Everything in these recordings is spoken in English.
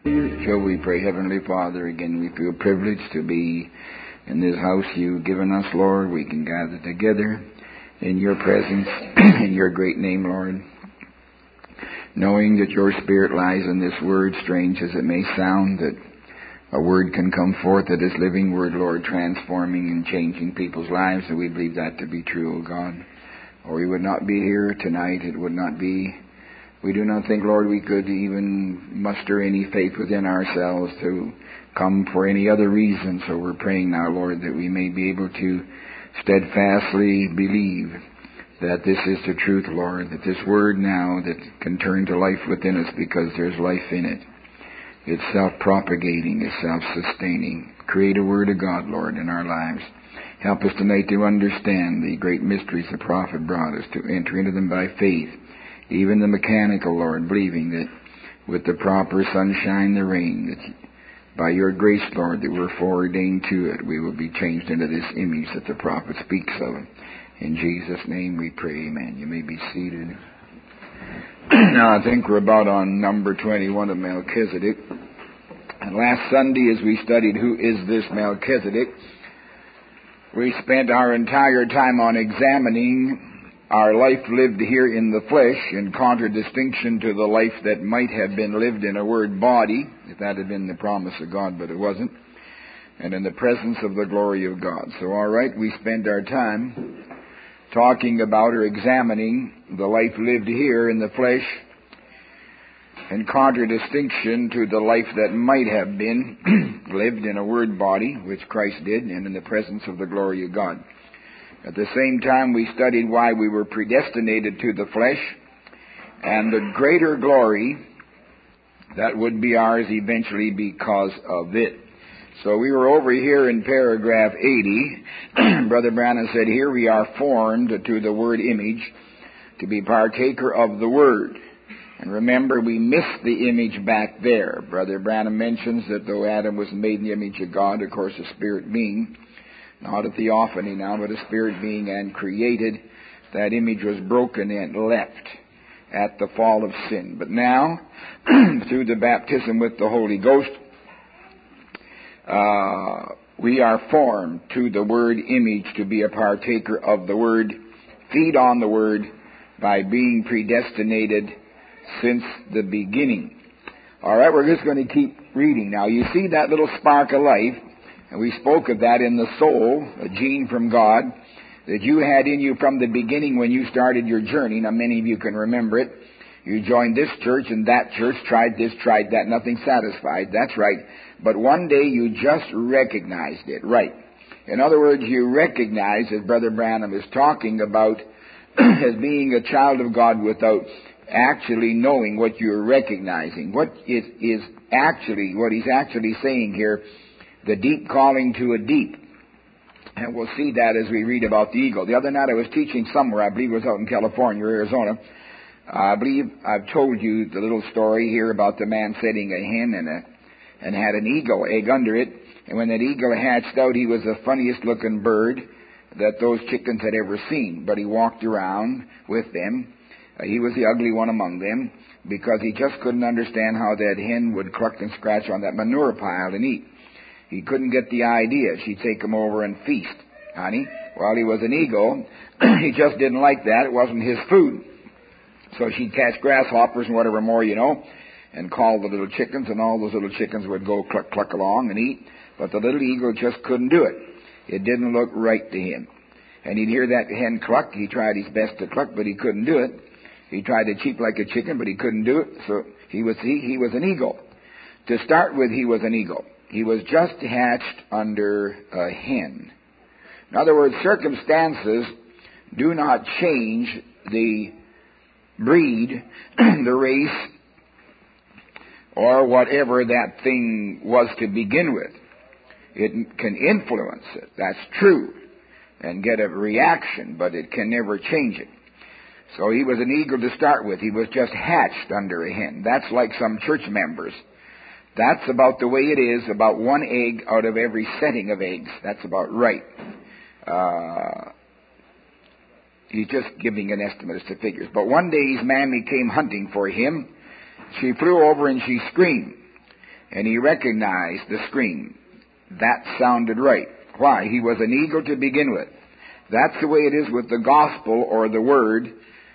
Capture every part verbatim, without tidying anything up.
Shall we pray? Heavenly Father, again we feel privileged to be in this house you've given us, Lord. We can gather together in your presence, in your great name, Lord, knowing that your Spirit lies in this word, strange as it may sound, that a word can come forth that is living word, Lord, transforming and changing people's lives, and we believe that to be true, O God. Or we would not be here tonight. It would not be... We do not think, Lord, we could even muster any faith within ourselves to come for any other reason. So we're praying now, Lord, that we may be able to steadfastly believe that this is the truth, Lord, that this word now that can turn to life within us because there's life in it. It's self-propagating, it's self-sustaining. Create a word of God, Lord, in our lives. Help us tonight to understand the great mysteries the prophet brought us, to enter into them by faith. Even the mechanical, Lord, believing that with the proper sunshine, the rain, that by your grace, Lord, that we're foreordained to it, we will be changed into this image that the prophet speaks of. In Jesus' name we pray, amen. You may be seated. Now I think we're about on number twenty-one of Melchizedek. And last Sunday, as we studied who is this Melchizedek, we spent our entire time on examining our life lived here in the flesh in contradistinction to the life that might have been lived in a word body, if that had been the promise of God, but it wasn't, and in the presence of the glory of God. So, all right, we spent our time talking about or examining the life lived here in the flesh in contradistinction to the life that might have been lived in a word body, which Christ did, and in the presence of the glory of God. At the same time, we studied why we were predestinated to the flesh and the greater glory that would be ours eventually because of it. So we were over here in paragraph eighty. Brother Branham said, here we are formed to the word image to be partaker of the word. And remember, we missed the image back there. Brother Branham mentions that though Adam was made in the image of God, of course a spirit being, not a theophany now, but a spirit being, and created, that image was broken and left at the fall of sin. But now, through the baptism with the Holy Ghost, uh, we are formed to the word image to be a partaker of the word, feed on the word by being predestinated since the beginning. All right, we're just going to keep reading. Now, you see that little spark of life. And we spoke of that in the soul, a gene from God, that you had in you from the beginning when you started your journey. Now, many of you can remember it. You joined this church and that church, tried this, tried that, nothing satisfied. That's right. But one day you just recognized it. Right. In other words, you recognize, as Brother Branham is talking about, as being a child of God without actually knowing what you're recognizing. What is, is actually, what he's actually saying here, the deep calling to a deep. And we'll see that as we read about the eagle. The other night I was teaching somewhere, I believe it was out in California or Arizona. Uh, I believe I've told you the little story here about the man setting a hen and, a, and had an eagle egg under it. And when that eagle hatched out, he was the funniest looking bird that those chickens had ever seen. But he walked around with them. Uh, he was the ugly one among them because he just couldn't understand how that hen would cluck and scratch on that manure pile and eat. He couldn't get the idea. She'd take him over and feast, honey. Well, he was an eagle. He just didn't like that. It wasn't his food. So she'd catch grasshoppers and whatever more, you know, and call the little chickens, and all those little chickens would go cluck, cluck along and eat. But the little eagle just couldn't do it. It didn't look right to him. And he'd hear that hen cluck. He tried his best to cluck, but he couldn't do it. He tried to cheep like a chicken, but he couldn't do it. So he was, he, he was an eagle. To start with, he was an eagle. He was just hatched under a hen. In other words, circumstances do not change the breed, the race, or whatever that thing was to begin with. It can influence it, that's true, and get a reaction, but it can never change it. So he was an eagle to start with. He was just hatched under a hen. That's like some church members. That's about the way it is, about one egg out of every setting of eggs. That's about right. Uh, he's just giving an estimate as to figures. But one day his mammy came hunting for him. She flew over and she screamed. and he recognized the scream. That sounded right. Why? He was an eagle to begin with. That's the way it is with the gospel or the word,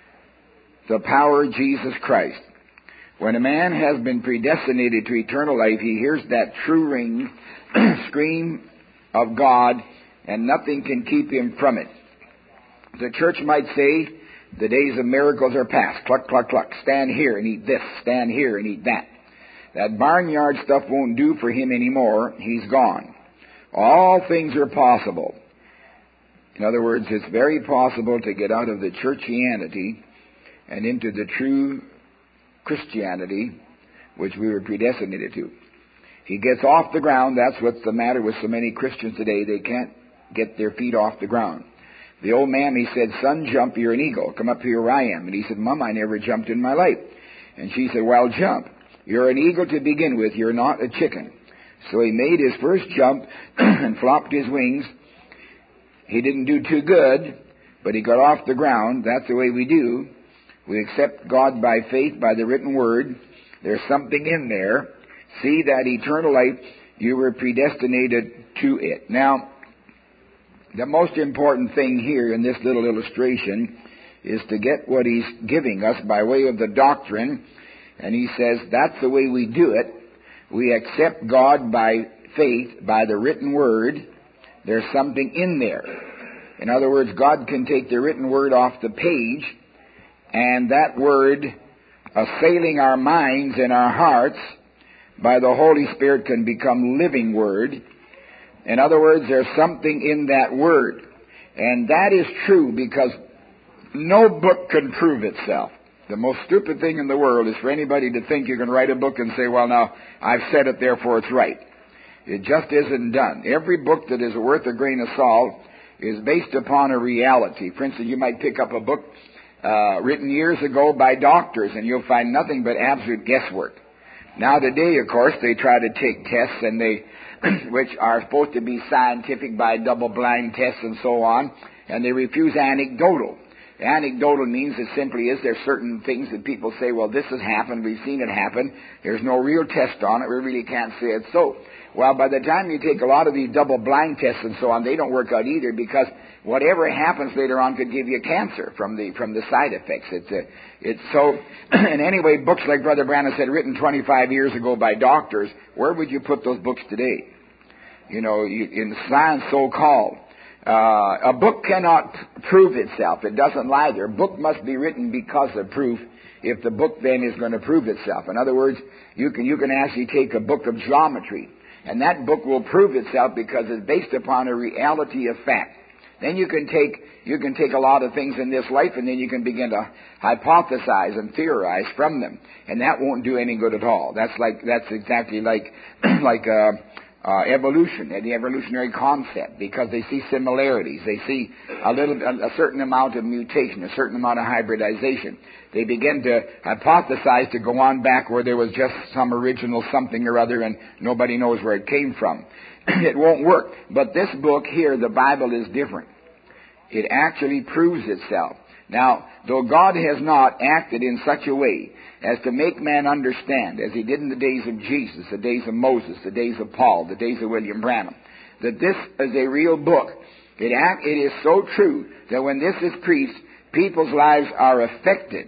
the power of Jesus Christ. When a man has been predestinated to eternal life, he hears that true ring, scream of God, and nothing can keep him from it. The church might say, the days of miracles are past. Cluck, cluck, cluck. Stand here and eat this. Stand here and eat that. That barnyard stuff won't do for him anymore. He's gone. All things are possible. In other words, it's very possible to get out of the churchianity and into the true Christianity, which we were predestinated to. He gets off the ground. That's what's the matter with so many Christians today. They can't get their feet off the ground. The old man, he said, son, jump, you're an eagle. Come up here where I am. And he said, Mom, I never jumped in my life. And she said, well, jump. You're an eagle to begin with. You're not a chicken. So he made his first jump and flopped his wings. He didn't do too good, but he got off the ground. That's the way we do. We accept God by faith, by the written word. There's something in there. See that eternal life, you were predestinated to it. Now, the most important thing here in this little illustration is to get what he's giving us by way of the doctrine. And he says that's the way we do it. We accept God by faith, by the written word. There's something in there. In other words, God can take the written word off the page, and that word assailing our minds and our hearts by the Holy Spirit can become living word. In other words, there's something in that word. And that is true because no book can prove itself. The most stupid thing in the world is for anybody to think you can write a book and say, well, now, I've said it, therefore it's right. It just isn't done. Every book that is worth a grain of salt is based upon a reality. For instance, you might pick up a book uh, written years ago by doctors, and you'll find nothing but absolute guesswork. Now today, of course, they try to take tests, and they, which are supposed to be scientific by double-blind tests and so on, and they refuse anecdotal. Anecdotal means it simply is there's certain things that people say, well, this has happened, we've seen it happen, there's no real test on it, we really can't say it's so. Well, by the time you take a lot of these double-blind tests and so on, they don't work out either, because whatever happens later on could give you cancer from the from the side effects. It's uh, it's so. And anyway, books like Brother Branham said, written twenty-five years ago by doctors, where would you put those books today? You know, you, in science, so-called. Uh, a book cannot prove itself. It doesn't lie there. A book must be written because of proof, if the book then is going to prove itself. In other words, you can you can actually take a book of geometry, and that book will prove itself because it's based upon a reality of fact. Then you can take you can take a lot of things in this life, and then you can begin to hypothesize and theorize from them, and that won't do any good at all. That's like that's exactly like like uh, uh, evolution and the evolutionary concept, because they see similarities, they see a little a certain amount of mutation, a certain amount of hybridization. They begin to hypothesize to go on back where there was just some original something or other, and nobody knows where it came from. It won't work. But this book here, the Bible, is different. It actually proves itself. Now, though God has not acted in such a way as to make man understand, as he did in the days of Jesus, the days of Moses, the days of Paul, the days of William Branham, that this is a real book. It, act, it is so true that when this is preached, people's lives are affected.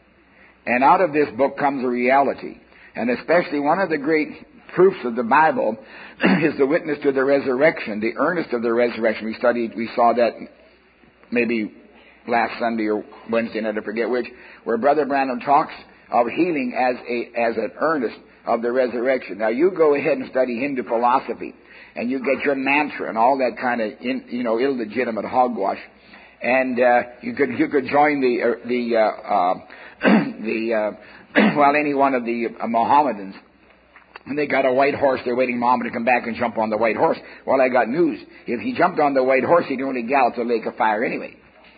And out of this book comes a reality. And especially one of the great proofs of the Bible is the witness to the resurrection, the earnest of the resurrection. We studied, we saw that maybe last Sunday or Wednesday night, I forget which, where Brother Branham talks of healing as a as an earnest of the resurrection. Now you go ahead and study Hindu philosophy, and you get your mantra and all that kind of in, you know illegitimate hogwash, and uh, you could you could join the uh, the uh, uh, the uh, well any one of the uh, Mohammedans. And they got a white horse, they're waiting Muhammad to come back and jump on the white horse. Well, I got news. If he jumped on the white horse, he'd only gallop to the lake of fire anyway.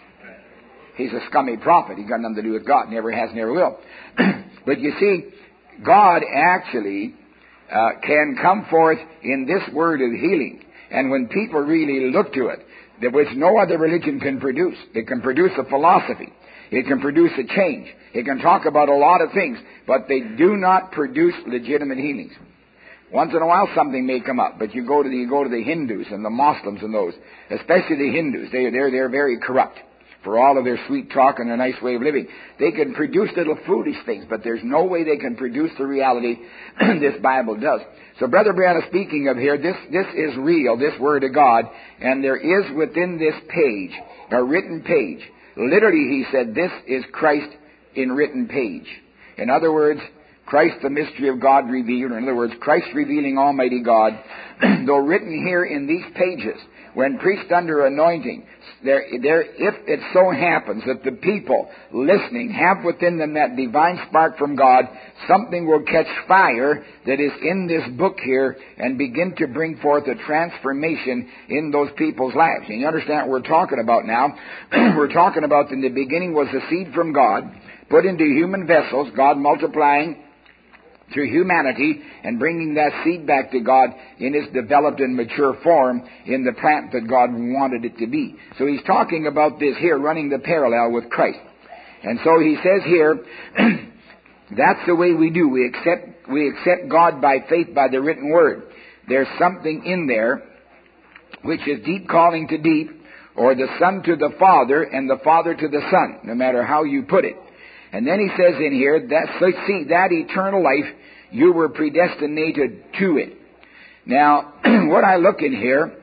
He's a scummy prophet. He's got nothing to do with God. Never has, never will. But you see, God actually uh, can come forth in this word of healing. And when people really look to it, that which no other religion can produce. It can produce a philosophy. It can produce a change. It can talk about a lot of things, but they do not produce legitimate healings. Once in a while something may come up, but you go to the, you go to the Hindus and the Muslims and those, especially the Hindus, they, they're, they're very corrupt. For all of their sweet talk and their nice way of living. They can produce little foolish things, but there's no way they can produce the reality this Bible does. So Brother Branham speaking of here, this, this is real, this Word of God, and there is within this page, a written page. Literally, he said, this is Christ in written page. In other words, Christ, the mystery of God revealed. In other words, Christ revealing Almighty God, though written here in these pages, when preached under anointing, there, there, if it so happens that the people listening have within them that divine spark from God, something will catch fire that is in this book here and begin to bring forth a transformation in those people's lives. And you understand what we're talking about now? We're talking about in the beginning was the seed from God, put into human vessels, God multiplying through humanity and bringing that seed back to God in its developed and mature form in the plant that God wanted it to be. So he's talking about this here, running the parallel with Christ. And so he says here, that's the way we do. We accept, we accept God by faith by the written word. There's something in there which is deep calling to deep, or the Son to the Father and the Father to the Son, no matter how you put it. And then he says in here, that, so see, that eternal life, you were predestinated to it. Now, what I look in here,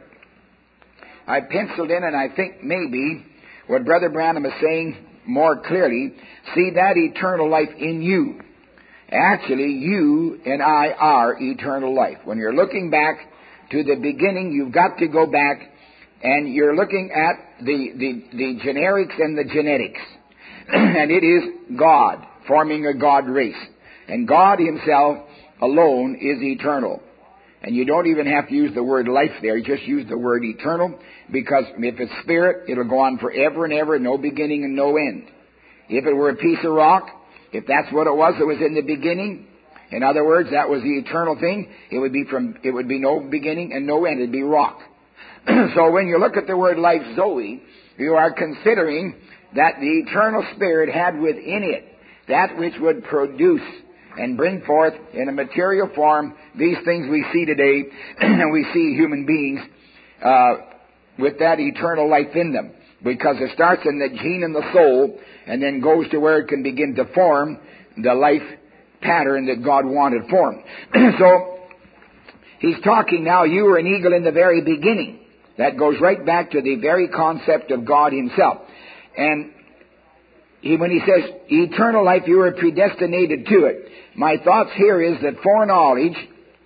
I penciled in, and I think maybe what Brother Branham is saying more clearly, see that eternal life in you. Actually, you and I are eternal life. When you're looking back to the beginning, you've got to go back, and you're looking at the, the, the generics and the genetics. And it is God, forming a God race. And God himself alone is eternal. And you don't even have to use the word life there. You just use the word eternal, because if it's spirit, it'll go on forever and ever, no beginning and no end. If it were a piece of rock, if that's what it was, it was in the beginning. In other words, that was the eternal thing. It would be from, it would be no beginning and no end. It'd be rock. So when you look at the word life, Zoe, you are considering that the eternal spirit had within it that which would produce and bring forth in a material form these things we see today, and we see human beings uh, with that eternal life in them, because it starts in the gene and the soul and then goes to where it can begin to form the life pattern that God wanted formed. So he's talking now, you were an eagle in the very beginning. That goes right back to the very concept of God himself. And he, when he says eternal life, you were predestinated to it. My thoughts here is that foreknowledge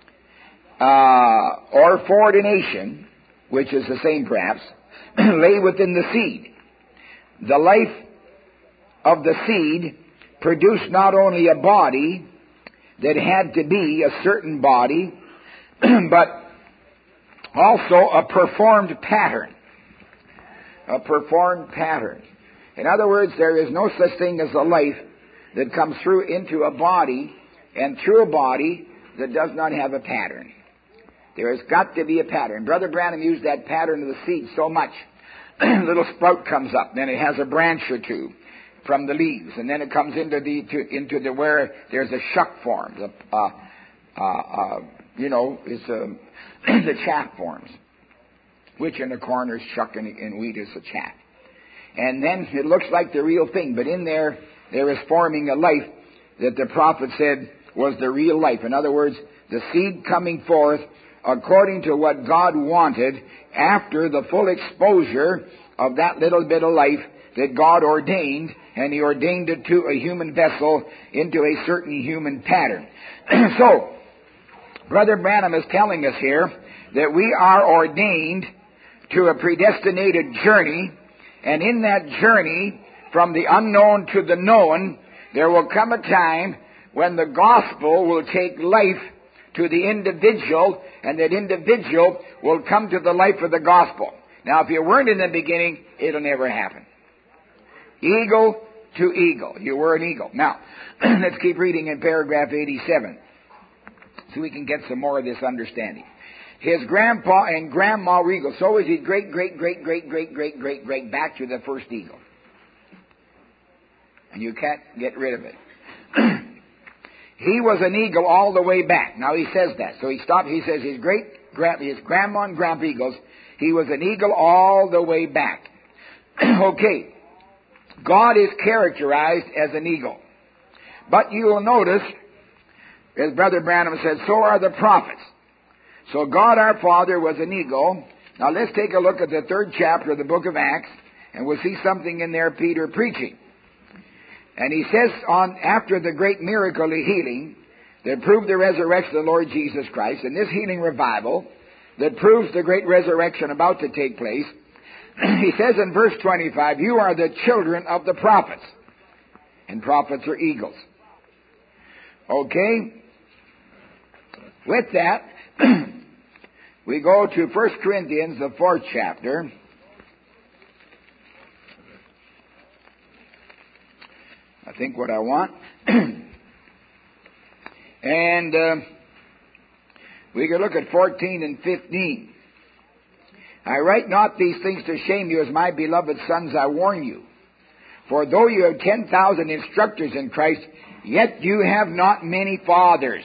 uh, or foreordination, which is the same perhaps, lay within the seed. The life of the seed produced not only a body that had to be a certain body, but also a performed pattern. A performed pattern. In other words, there is no such thing as a life that comes through into a body and through a body that does not have a pattern. There has got to be a pattern. Brother Branham used that pattern of the seed so much. A little sprout comes up, then it has a branch or two from the leaves, and then it comes into the to, into the where there's a shuck forms. Uh, uh, uh, you know, is uh, the chaff forms, which in the corner is shuck and, and wheat is the chaff. And then it looks like the real thing, but in there, there is forming a life that the prophet said was the real life. In other words, the seed coming forth according to what God wanted after the full exposure of that little bit of life that God ordained, and He ordained it to a human vessel into a certain human pattern. So, Brother Branham is telling us here that we are ordained to a predestinated journey, and in that journey, from the unknown to the known, there will come a time when the gospel will take life to the individual, and that individual will come to the life of the gospel. Now, if you weren't in the beginning, it'll never happen. Eagle to eagle. You were an eagle. Now, let's keep reading in paragraph eighty-seven so we can get some more of this understanding. His grandpa and grandma were eagles. So is his great, great, great, great, great, great, great, great, back to the first eagle. And you can't get rid of it. he was an eagle all the way back. Now he says that. So he stopped. He says his great, his grandma and grandpa eagles, he was an eagle all the way back. Okay. God is characterized as an eagle. But you will notice, as Brother Branham said, so are the prophets. So God our Father was an eagle. Now let's take a look at the third chapter of the book of Acts, and we'll see something in there Peter preaching. And he says, on after the great miracle of healing that proved the resurrection of the Lord Jesus Christ, and this healing revival that proves the great resurrection about to take place, he says in verse twenty-five, you are the children of the prophets. And prophets are eagles. Okay? With that, we go to First Corinthians, the fourth chapter. I think what I want. And uh, we can look at fourteen and fifteen. I write not these things to shame you, as my beloved sons, I warn you. For though you have ten thousand instructors in Christ, yet you have not many fathers.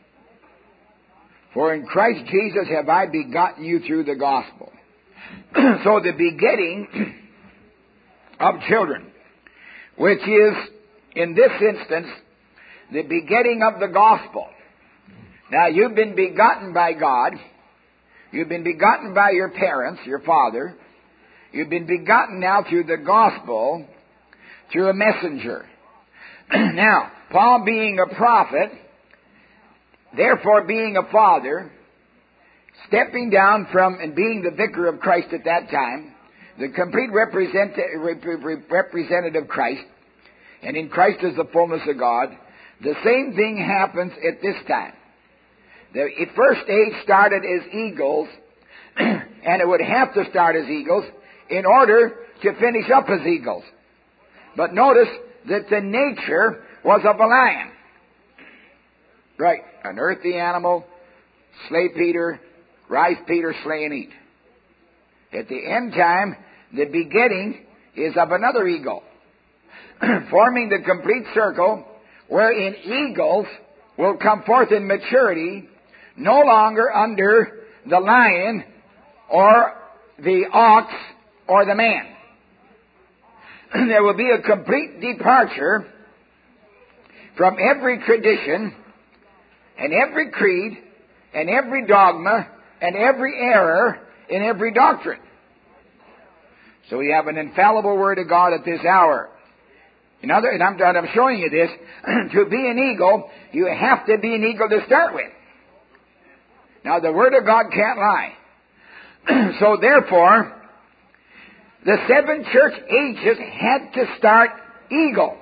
For in Christ Jesus have I begotten you through the gospel. So the begetting of children, which is, in this instance, the begetting of the gospel. Now, you've been begotten by God. You've been begotten by your parents, your father. You've been begotten now through the gospel, through a messenger. Now, Paul being a prophet, therefore being a father, stepping down from and being the vicar of Christ at that time, the complete represent, representative of Christ, and in Christ is the fullness of God, the same thing happens at this time. The first stage started as eagles, and it would have to start as eagles in order to finish up as eagles. But notice that the nature was of a lion. Right, an earthy animal, slay Peter, rise Peter, slay and eat. At the end time, the begetting is of another eagle, forming the complete circle wherein eagles will come forth in maturity, no longer under the lion or the ox or the man. There will be a complete departure from every tradition and every creed and every dogma and every error in every doctrine. So we have an infallible Word of God at this hour. In other, and I'm, I'm showing you this, to be an eagle, you have to be an eagle to start with. Now, the Word of God can't lie. So, therefore, the seven church ages had to start eagle.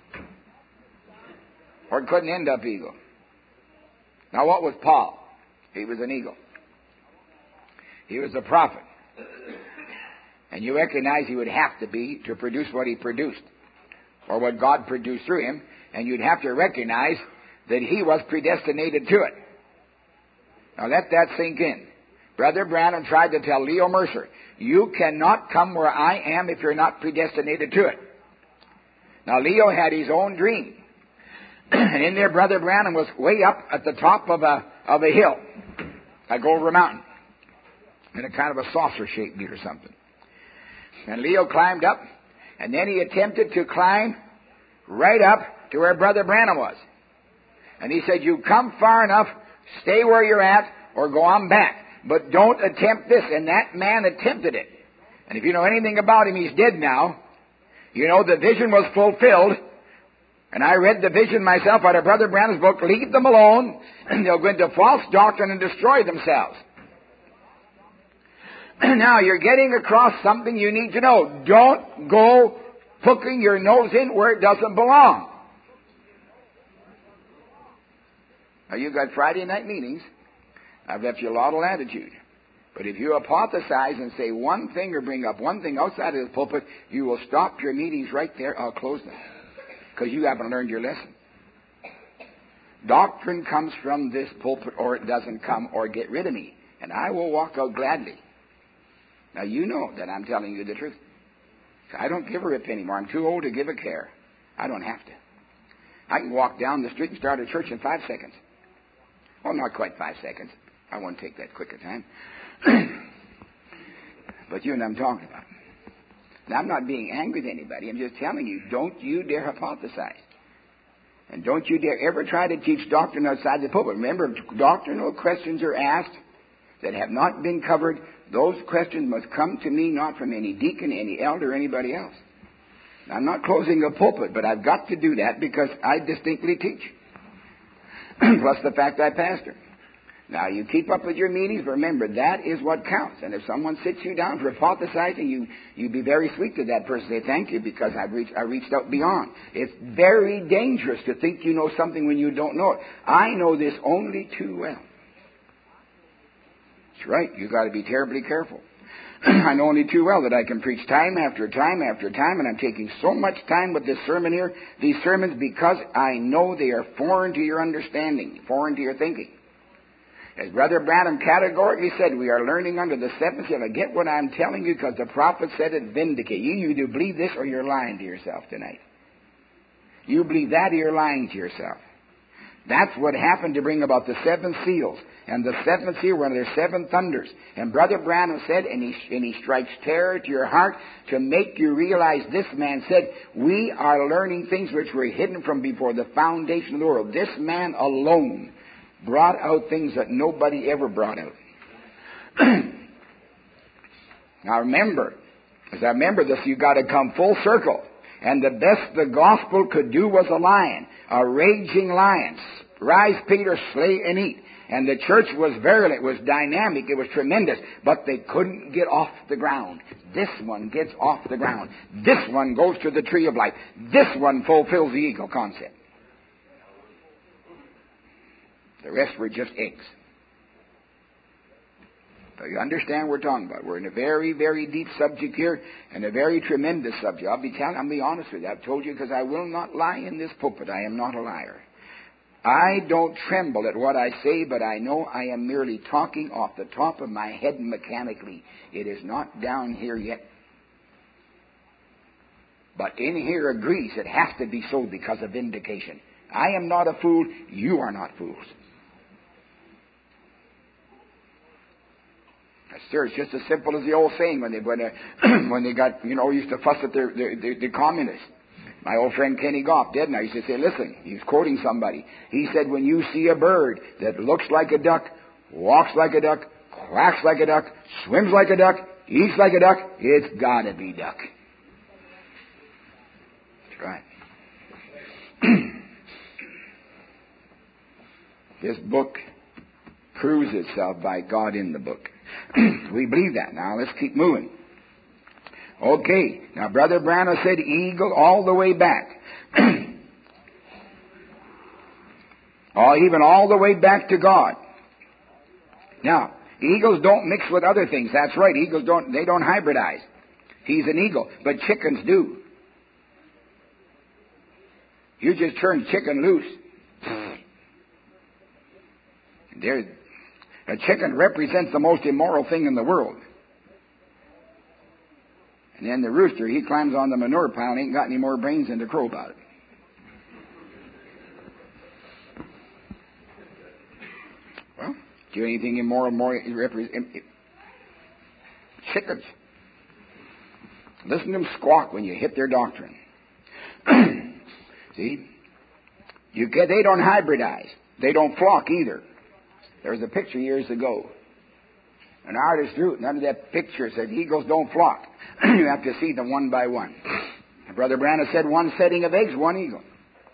Or it couldn't end up eagle. Now, what was Paul? He was an eagle. He was a prophet. And you recognize he would have to be to produce what he produced, or what God produced through him, and you'd have to recognize that he was predestinated to it. Now let that sink in. Brother Branham tried to tell Leo Mercer, you cannot come where I am if you're not predestinated to it. Now Leo had his own dream. And in there Brother Branham was way up at the top of a of a hill, like over a mountain, in a kind of a saucer-shaped deal or something. And Leo climbed up, and then he attempted to climb right up to where Brother Branham was. And he said, you come far enough, stay where you're at, or go on back. But don't attempt this. And that man attempted it. And if you know anything about him, he's dead now. You know, the vision was fulfilled. And I read the vision myself out of Brother Branham's book, Leave Them Alone, and they'll go into false doctrine and destroy themselves. Now, you're getting across something you need to know. Don't go poking your nose in where it doesn't belong. Now, you've got Friday night meetings. I've left you a lot of latitude. But if you apothesize and say one thing or bring up one thing outside of the pulpit, you will stop your meetings right there. I'll close them. Because you haven't learned your lesson. Doctrine comes from this pulpit, or it doesn't come, or get rid of me. And I will walk out gladly. Now, you know that I'm telling you the truth. I don't give a rip anymore. I'm too old to give a care. I don't have to. I can walk down the street and start a church in five seconds. Well, not quite five seconds. I won't take that quicker time. But you know what I'm talking about. Now, I'm not being angry with anybody. I'm just telling you, don't you dare hypothesize. And don't you dare ever try to teach doctrine outside the pulpit. Remember, if doctrinal questions are asked that have not been covered, those questions must come to me, not from any deacon, any elder, or anybody else. I'm not closing a pulpit, but I've got to do that because I distinctly teach. Plus the fact I pastor. Now, you keep up with your meetings, but remember, that is what counts. And if someone sits you down for hypothesizing, you, you be very sweet to that person. Say, thank you, because I've reached, I reached out beyond. It's very dangerous to think you know something when you don't know it. I know this only too well. That's right. You've got to be terribly careful. I know only too well that I can preach time after time after time, and I'm taking so much time with this sermon here, these sermons, because I know they are foreign to your understanding, foreign to your thinking. As Brother Branham categorically said, we are learning under the seventh seal. I get what I'm telling you because the prophet said it vindicate. You, you do believe this or you're lying to yourself tonight. You believe that or you're lying to yourself. That's what happened to bring about the seven seals. And the seventh seal, one of their seven thunders. And Brother Branham said, and he, and he strikes terror to your heart to make you realize, this man said, we are learning things which were hidden from before the foundation of the world. This man alone brought out things that nobody ever brought out. Now remember, as I remember this, you've got to come full circle. And the best the gospel could do was a lion, a raging lion. Rise, Peter, slay and eat. And the church was virulent, it was dynamic, it was tremendous, but they couldn't get off the ground. This one gets off the ground. This one goes to the tree of life. This one fulfills the eagle concept. The rest were just eggs. So you understand what we're talking about. We're in a very, very deep subject here, and a very tremendous subject. I'll be telling, I'll be honest with you. I've told you because I will not lie in this pulpit. I am not a liar. I don't tremble at what I say, but I know I am merely talking off the top of my head mechanically. It is not down here yet. But in here agrees it has to be so because of vindication. I am not a fool. You are not fools. Sir, it's just as simple as the old saying when they when, uh, when they got, you know, used to fuss at the, the, the, the communists. My old friend Kenny Goff, dead now, used to say, listen, he's quoting somebody. He said, when you see a bird that looks like a duck, walks like a duck, quacks like a duck, swims like a duck, eats like a duck, it's got to be duck. That's right. This book proves itself by God in the book. We believe that. Now let's keep moving. Okay. Now Brother Branham said eagle all the way back. Or even all the way back to God. Now, eagles don't mix with other things. That's right. Eagles don't, they don't hybridize. He's an eagle. But chickens do. You just turn chicken loose. They're, a chicken represents the most immoral thing in the world. And then the rooster, he climbs on the manure pile and ain't got any more brains than the crow about it. Well, do anything immoral more represent chickens? Listen to them squawk when you hit their doctrine. See? You get, they don't hybridize. They don't flock either. There was a picture years ago. An artist drew it, and under that picture said, eagles don't flock. You have to see them one by one. Brother Branham said one setting of eggs, one eagle.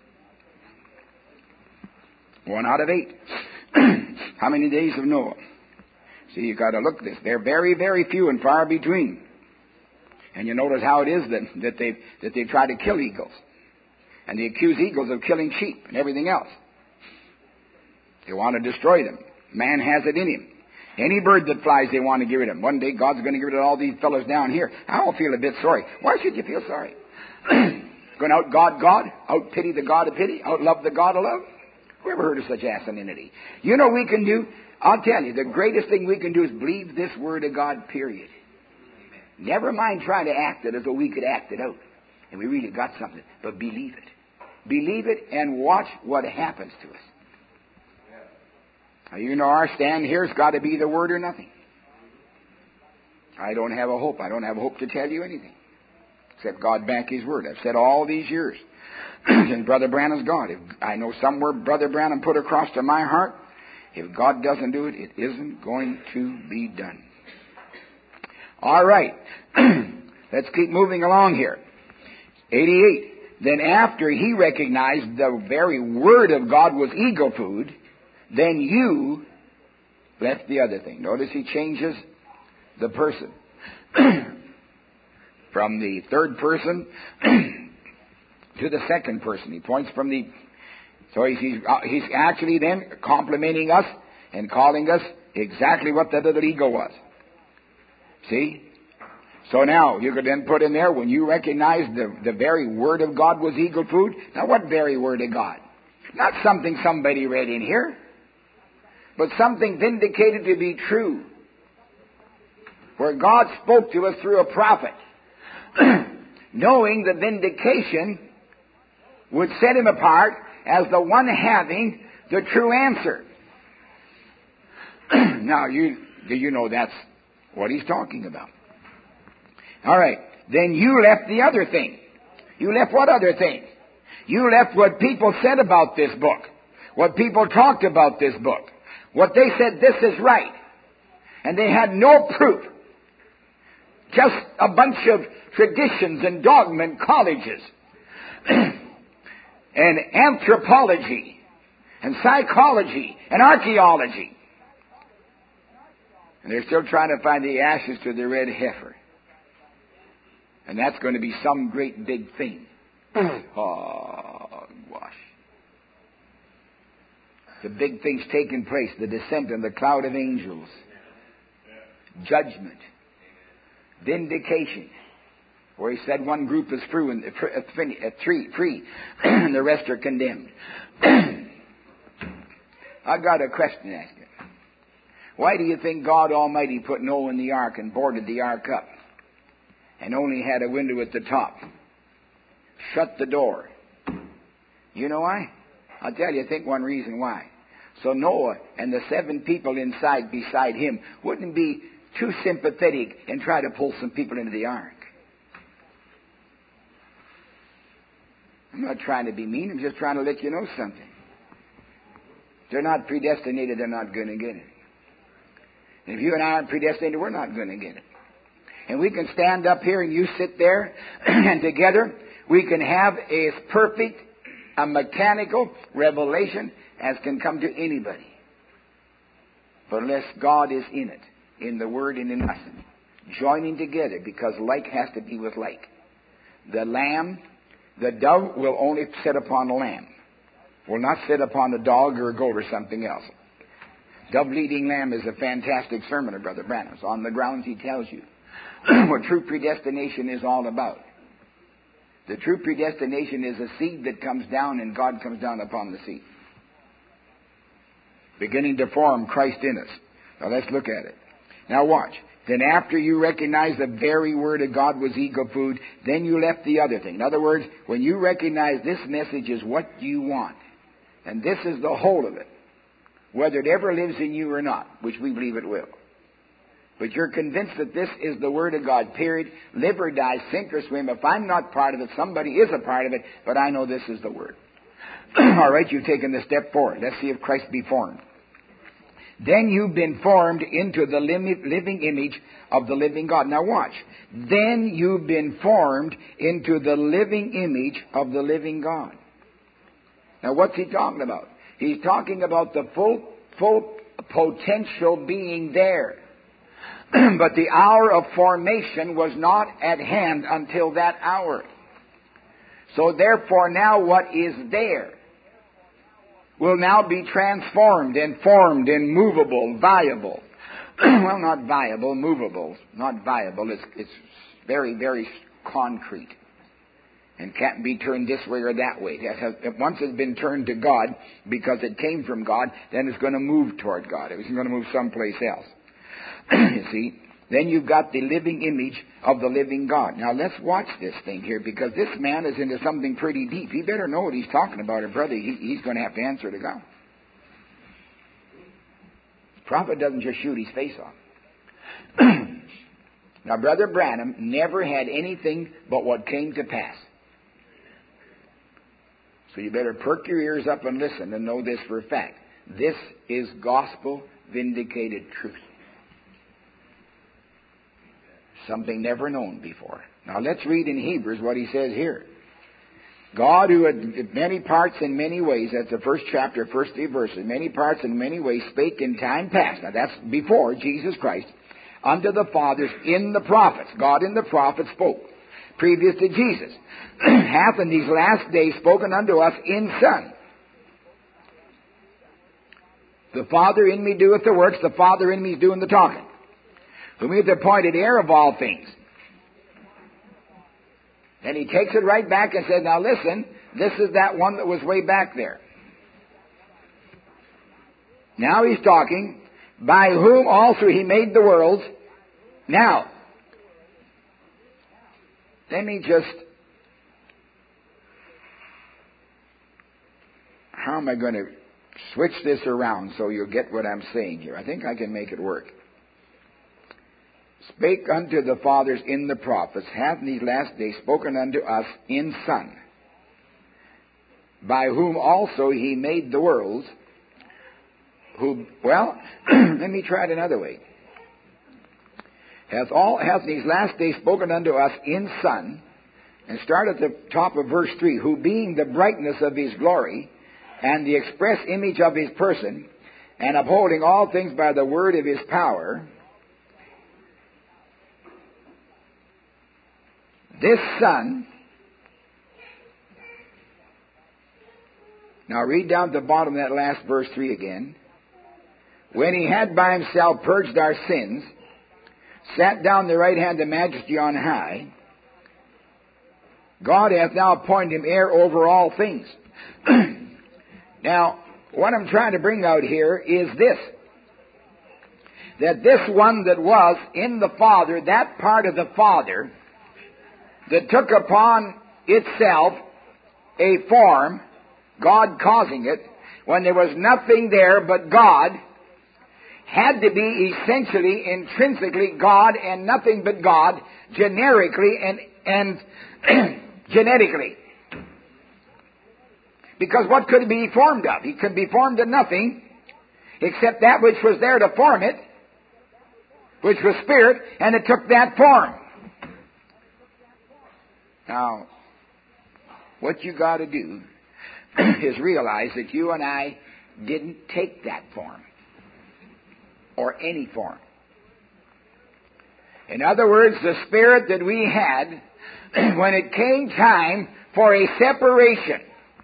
One out of eight. How many days of Noah? See, you got to look at this. They're very, very few and far between. And you notice how it is that, that they that they try to kill eagles. And they accuse eagles of killing sheep and everything else. They want to destroy them. Man has it in him. Any bird that flies, they want to get rid of. One day, God's going to get rid of all these fellows down here. I don't feel a bit sorry. Why should you feel sorry? Going out God, God, out pity the God of pity, out love the God of love. Who ever heard of such asininity? You know we can do, I'll tell you, the greatest thing we can do is believe this word of God, period. Never mind trying to act it as though we could act it out. And we really got something, but believe it. believe it, and watch what happens to us. Now, you know our stand here's got to be the Word or nothing. I don't have a hope. I don't have a hope to tell you anything except God back His Word. I've said all these years since Brother Branham's gone. If I know somewhere Brother Branham put across to my heart, if God doesn't do it, it isn't going to be done. All right. Let's keep moving along here. eighty-eight. Then after he recognized the very Word of God was ego food, then you left the other thing. Notice he changes the person. From the third person to the second person. He points from the... So he's, he's, he's actually then complimenting us and calling us exactly what the little ego was. See? So now, you could then put in there, when you recognize the, the very Word of God was ego food. Now what very Word of God? Not something somebody read in here, but something vindicated to be true. Where God spoke to us through a prophet, knowing the vindication would set him apart as the one having the true answer. Now, you do you know that's what he's talking about? All right. Then you left the other thing. You left what other thing? You left what people said about this book. What people talked about this book. What they said, this is right. And they had no proof. Just a bunch of traditions and dogma and colleges. And anthropology. And psychology. And archaeology. And they're still trying to find the ashes to the red heifer. And that's going to be some great big thing. Oh, gosh. The big thing's taking place. The descent in the cloud of angels. Judgment. Vindication. Where he said one group is free and, uh, free, free, and the rest are condemned. I've got a question to ask you. Why do you think God Almighty put Noah in the ark and boarded the ark up? And only had a window at the top. Shut the door. You know why? I'll tell you, I think one reason why. So Noah and the seven people inside beside him wouldn't be too sympathetic and try to pull some people into the ark. I'm not trying to be mean. I'm just trying to let you know something. They're not predestinated. They're not going to get it. And if you and I aren't predestinated, we're not going to get it. And we can stand up here and you sit there and together we can have as perfect a mechanical revelation as can come to anybody. But unless God is in it, in the Word and in us, joining together, because like has to be with like. The lamb, the dove will only sit upon the lamb. Will not sit upon a dog or a goat or something else. Dove-leading lamb is a fantastic sermon of Brother Branham's. On the grounds he tells you what true predestination is all about. The true predestination is a seed that comes down and God comes down upon the seed. Beginning to form Christ in us. Now let's look at it. Now watch. Then after you recognize the very Word of God was ego food, then you left the other thing. In other words, when you recognize this message is what you want, and this is the whole of it, whether it ever lives in you or not, which we believe it will. But you're convinced that this is the Word of God, period. Live or die, sink or swim. If I'm not part of it, somebody is a part of it, but I know this is the Word. All right, you've taken the step forward. Let's see if Christ be formed. Then you've been formed into the living image of the living God. Now watch. Then you've been formed into the living image of the living God. Now what's he talking about? He's talking about the full, full potential being there. But the hour of formation was not at hand until that hour. So therefore now what is there will now be transformed and formed and movable, viable. Well, not viable, movable. Not viable. It's, it's very, very concrete. And can't be turned this way or that way. It has, once it's been turned to God, because it came from God, then it's going to move toward God. It isn't going to move someplace else. You see? then you've got the living image of the living God. Now let's watch this thing here, because this man is into something pretty deep. He better know what he's talking about, or brother, he, he's going to have to answer to God. The prophet doesn't just shoot his face off. Now, Brother Branham never had anything but what came to pass. So you better perk your ears up and listen and know this for a fact. This is gospel vindicated truth. Something never known before. Now let's read in Hebrews what he says here. God, who had many parts in many ways, that's the first chapter, first three verses, many parts in many ways spake in time past. Now that's before Jesus Christ. Unto the fathers in the prophets. God in the prophets spoke. Previous to Jesus. Hath in these last days spoken unto us in Son. The Father in me doeth the works. The Father in me is doing the talking. Whom he hath appointed heir of all things. And he takes it right back and says, now listen, this is that one that was way back there. Now he's talking, by whom also he made the worlds. Now, let me just, how am I going to switch this around so you'll get what I'm saying here? I think I can make it work. Spake unto the fathers in the prophets, hath in these last days spoken unto us in Son, by whom also he made the worlds, who, well, let me try it another way. Hath all, hath in these last days spoken unto us in Son, and start at the top of verse three, who being the brightness of his glory, and the express image of his person, and upholding all things by the word of his power, this Son, now read down to the bottom of that last verse three again. When he had by himself purged our sins, sat down the right hand of majesty on high, God hath now appointed him heir over all things. Now, what I'm trying to bring out here is this. That this one that was in the Father, that part of the Father, that took upon itself a form, God causing it, when there was nothing there but God, had to be essentially, intrinsically God and nothing but God, generically and, and genetically. Because what could it be formed of? He could be formed of nothing except that which was there to form it, which was spirit, and it took that form. Now, what you got to do is realize that you and I didn't take that form, or any form. In other words, the spirit that we had, when it came time for a separation,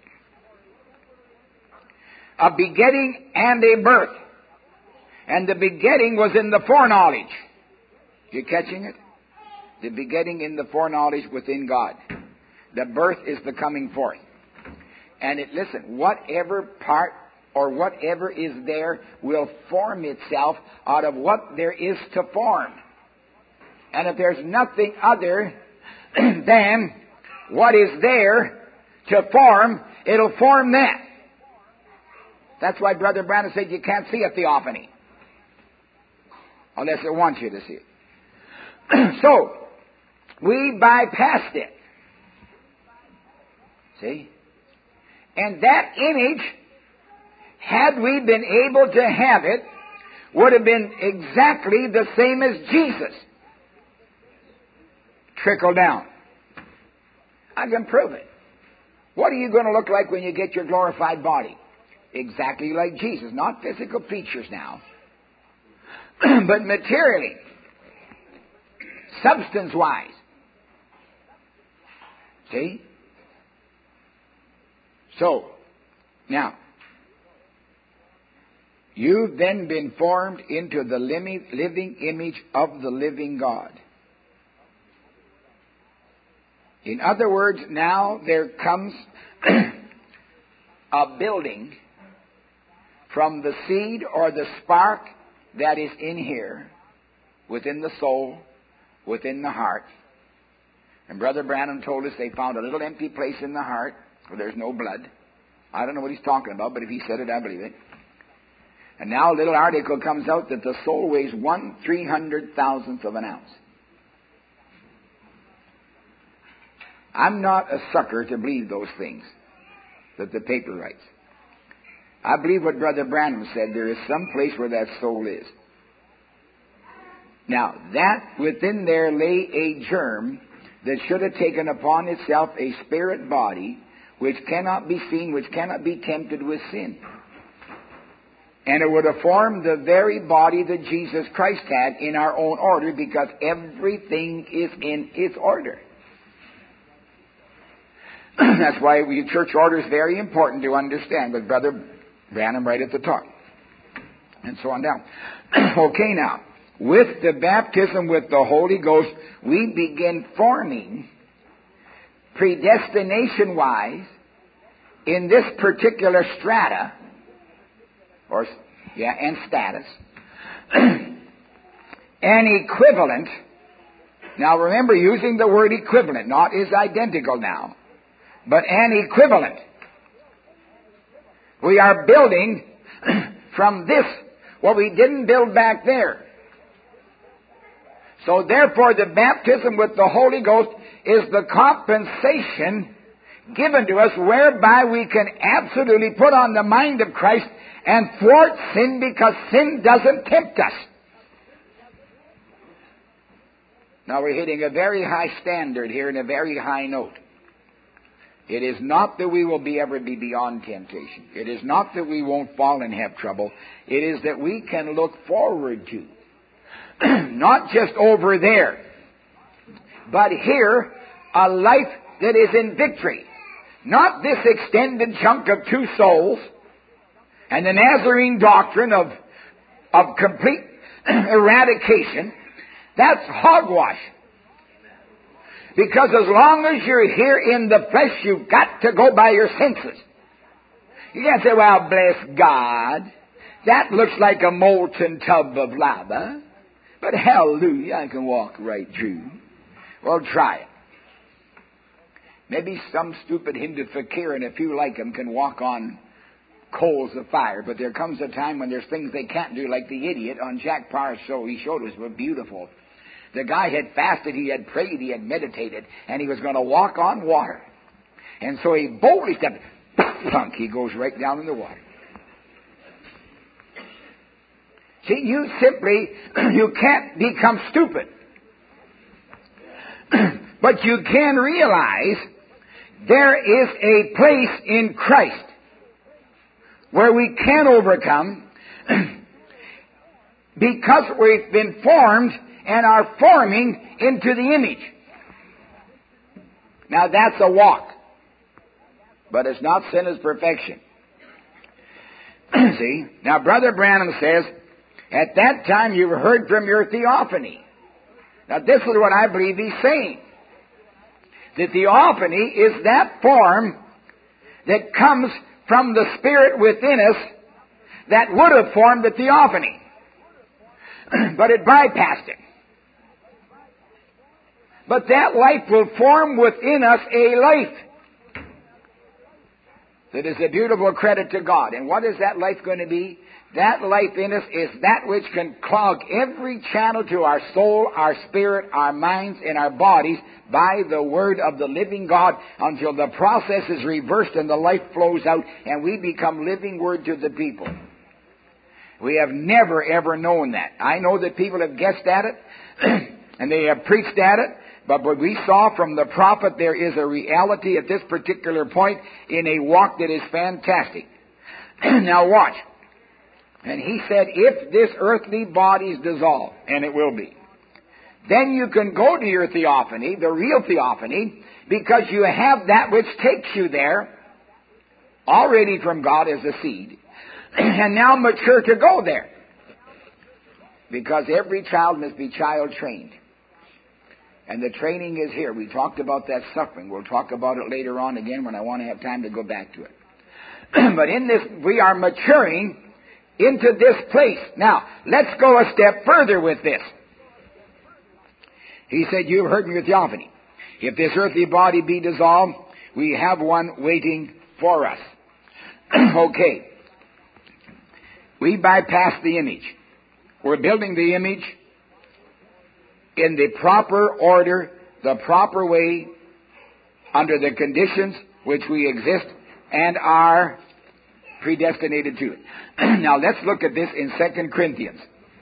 a begetting and a birth, and the begetting was in the foreknowledge. You catching it? The begetting in the foreknowledge within God. The birth is the coming forth. And it, listen, whatever part or whatever is there will form itself out of what there is to form. And if there's nothing other than what is there to form, it'll form that. That's why Brother Branham said you can't see a theophany unless it wants you to see it. So, we bypassed it. See? And that image, had we been able to have it, would have been exactly the same as Jesus. Trickle down. I can prove it. What are you going to look like when you get your glorified body? Exactly like Jesus. Not physical features now, but materially, substance-wise. See? So, now, you've then been formed into the living image of the living God. In other words, now there comes a building from the seed or the spark that is in here, within the soul, within the heart. And Brother Branham told us they found a little empty place in the heart where there's no blood. I don't know what he's talking about, but if he said it, I believe it. And now a little article comes out that the soul weighs one three hundred thousandth of an ounce. I'm not a sucker to believe those things that the paper writes. I believe what Brother Branham said. There is some place where that soul is. Now, that within there lay a germ that should have taken upon itself a spirit body which cannot be seen, which cannot be tempted with sin. And it would have formed the very body that Jesus Christ had in our own order, because everything is in its order. That's why we, church order is very important to understand, with Brother Branham right at the top. And so on down. Okay, now, with the baptism with the Holy Ghost, we begin forming, predestination-wise, in this particular strata, or, yeah, and status, an equivalent. Now remember, using the word equivalent, not is identical now, but an equivalent. We are building from this what we didn't build back there. So therefore the baptism with the Holy Ghost is the compensation given to us whereby we can absolutely put on the mind of Christ and thwart sin, because sin doesn't tempt us. Now we're hitting a very high standard here and a very high note. It is not that we will be ever be beyond temptation. It is not that we won't fall and have trouble. It is that we can look forward to, not just over there, but here, a life that is in victory. Not this extended chunk of two souls and the Nazarene doctrine of, of complete eradication. That's hogwash. Because as long as you're here in the flesh, you've got to go by your senses. You can't say, well, bless God, that looks like a molten tub of lava, but hallelujah, I can walk right through. Well, try it. Maybe some stupid Hindu fakir and a few like him can walk on coals of fire, but there comes a time when there's things they can't do, like the idiot on Jack Parr's show. He showed us were beautiful. The guy had fasted, he had prayed, he had meditated, and he was going to walk on water. And so he boldly stepped, plunk, he goes right down in the water. See, you simply, you can't become stupid. But you can realize there is a place in Christ where we can overcome because we've been formed and are forming into the image. Now that's a walk. But it's not sin as perfection. See? Now Brother Branham says, at that time you heard from your theophany. Now this is what I believe he's saying. The theophany is that form that comes from the Spirit within us that would have formed the theophany. But it bypassed it. But that life will form within us a life that is a beautiful credit to God. And what is that life going to be? That life in us is that which can clog every channel to our soul, our spirit, our minds, and our bodies by the Word of the living God until the process is reversed and the life flows out and we become living Word to the people. We have never, ever known that. I know that people have guessed at it and they have preached at it, but what we saw from the prophet, there is a reality at this particular point in a walk that is fantastic. Now watch. And he said, if this earthly bodies dissolve, and it will be, then you can go to your theophany, the real theophany, because you have that which takes you there, already from God as a seed, and now mature to go there. Because every child must be child trained. And the training is here. We talked about that suffering. We'll talk about it later on again when I want to have time to go back to it. But in this, we are maturing into this place. Now, let's go a step further with this. He said, "You have heard me with theophany. If this earthly body be dissolved, we have one waiting for us." Okay. We bypass the image. We're building the image in the proper order, the proper way, under the conditions which we exist and are predestinated to it. Now let's look at this in Second Corinthians.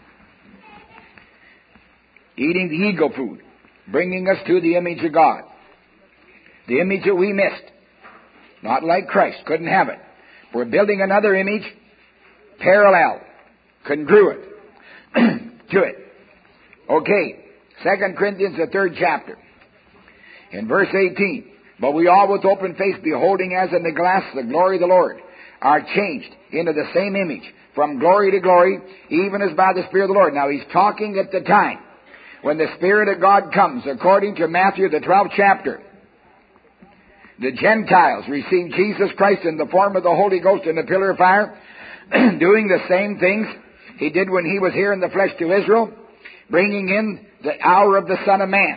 Eating the ego food, bringing us to the image of God. The image that we missed. Not like Christ, couldn't have it. We're building another image, parallel, congruent to it. Okay, Second Corinthians, the third chapter. In verse eighteen, "But we all with open face, beholding as in the glass the glory of the Lord, are changed into the same image, from glory to glory, even as by the Spirit of the Lord." Now he's talking at the time when the Spirit of God comes, according to Matthew, the twelfth chapter. The Gentiles receive Jesus Christ in the form of the Holy Ghost in the pillar of fire, doing the same things he did when he was here in the flesh to Israel, bringing in the hour of the Son of Man.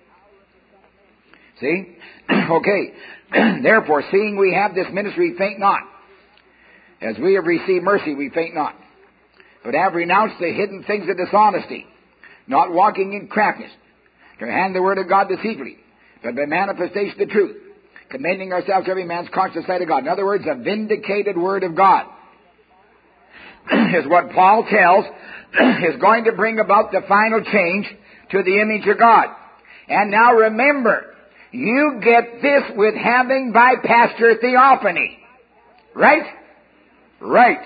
See? Okay. "Therefore, seeing we have this ministry, faint not. As we have received mercy, we faint not. But have renounced the hidden things of dishonesty, not walking in craftiness, to hand the word of God deceitfully, but by manifestation of the truth, commending ourselves to every man's conscience sight of God." In other words, a vindicated word of God is what Paul tells is going to bring about the final change to the image of God. And now remember, you get this with having bypassed your theophany. Right? Right.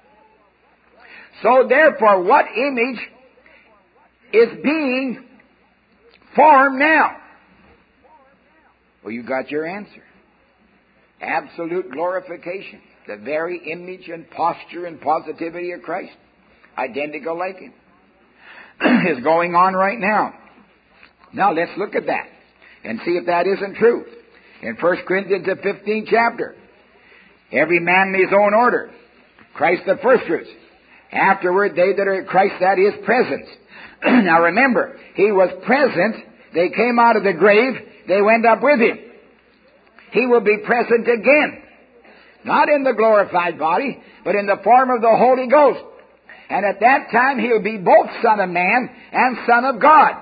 So therefore, what image is being formed now? Well, you got your answer. Absolute glorification. The very image and posture and positivity of Christ. Identical like Him. Is going on right now. Now let's look at that and see if that isn't true. In First Corinthians, the fifteenth chapter. "Every man in his own order. Christ the first fruits. Afterward, they that are at Christ, that is presence." Now remember, He was present. They came out of the grave. They went up with Him. He will be present again. Not in the glorified body, but in the form of the Holy Ghost. And at that time, He'll be both Son of Man and Son of God.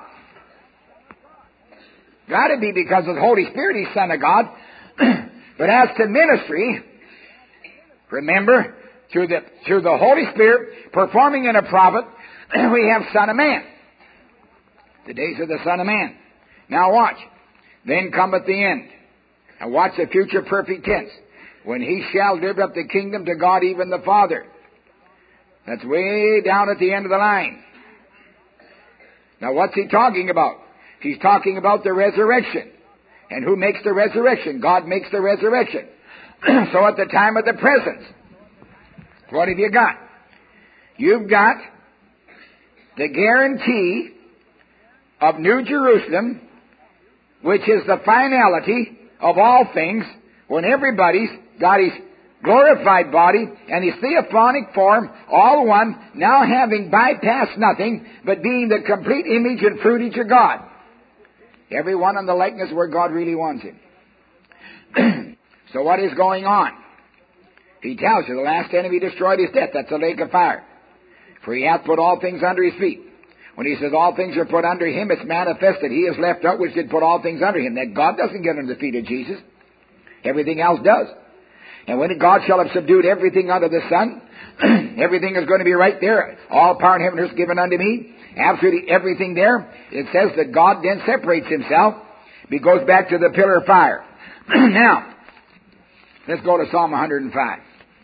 Got to be, because of the Holy Spirit, He's Son of God. But as to ministry, remember, through the, through the Holy Spirit performing in a prophet, we have Son of Man. The days of the Son of Man. Now watch. "Then cometh the end." And watch the future perfect tense. "When He shall deliver up the kingdom to God, even the Father." That's way down at the end of the line. Now what's He talking about? He's talking about the resurrection. And who makes the resurrection? God makes the resurrection. So at the time of the presence, what have you got? You've got the guarantee of New Jerusalem, which is the finality of all things, when everybody's got his glorified body and his theophanic form, all one, now having bypassed nothing, but being the complete image and fruitage of God. Every one in the likeness where God really wants him. So what is going on? He tells you the last enemy destroyed is death. That's the lake of fire. For He hath put all things under His feet. When He says all things are put under Him, it's manifest that He is left out which did put all things under Him. That God doesn't get under the feet of Jesus. Everything else does. And when God shall have subdued everything under the sun, everything is going to be right there. All power in heaven is given unto me. Absolutely everything there. It says that God then separates Himself. He goes back to the pillar of fire. Now, let's go to Psalm one hundred five.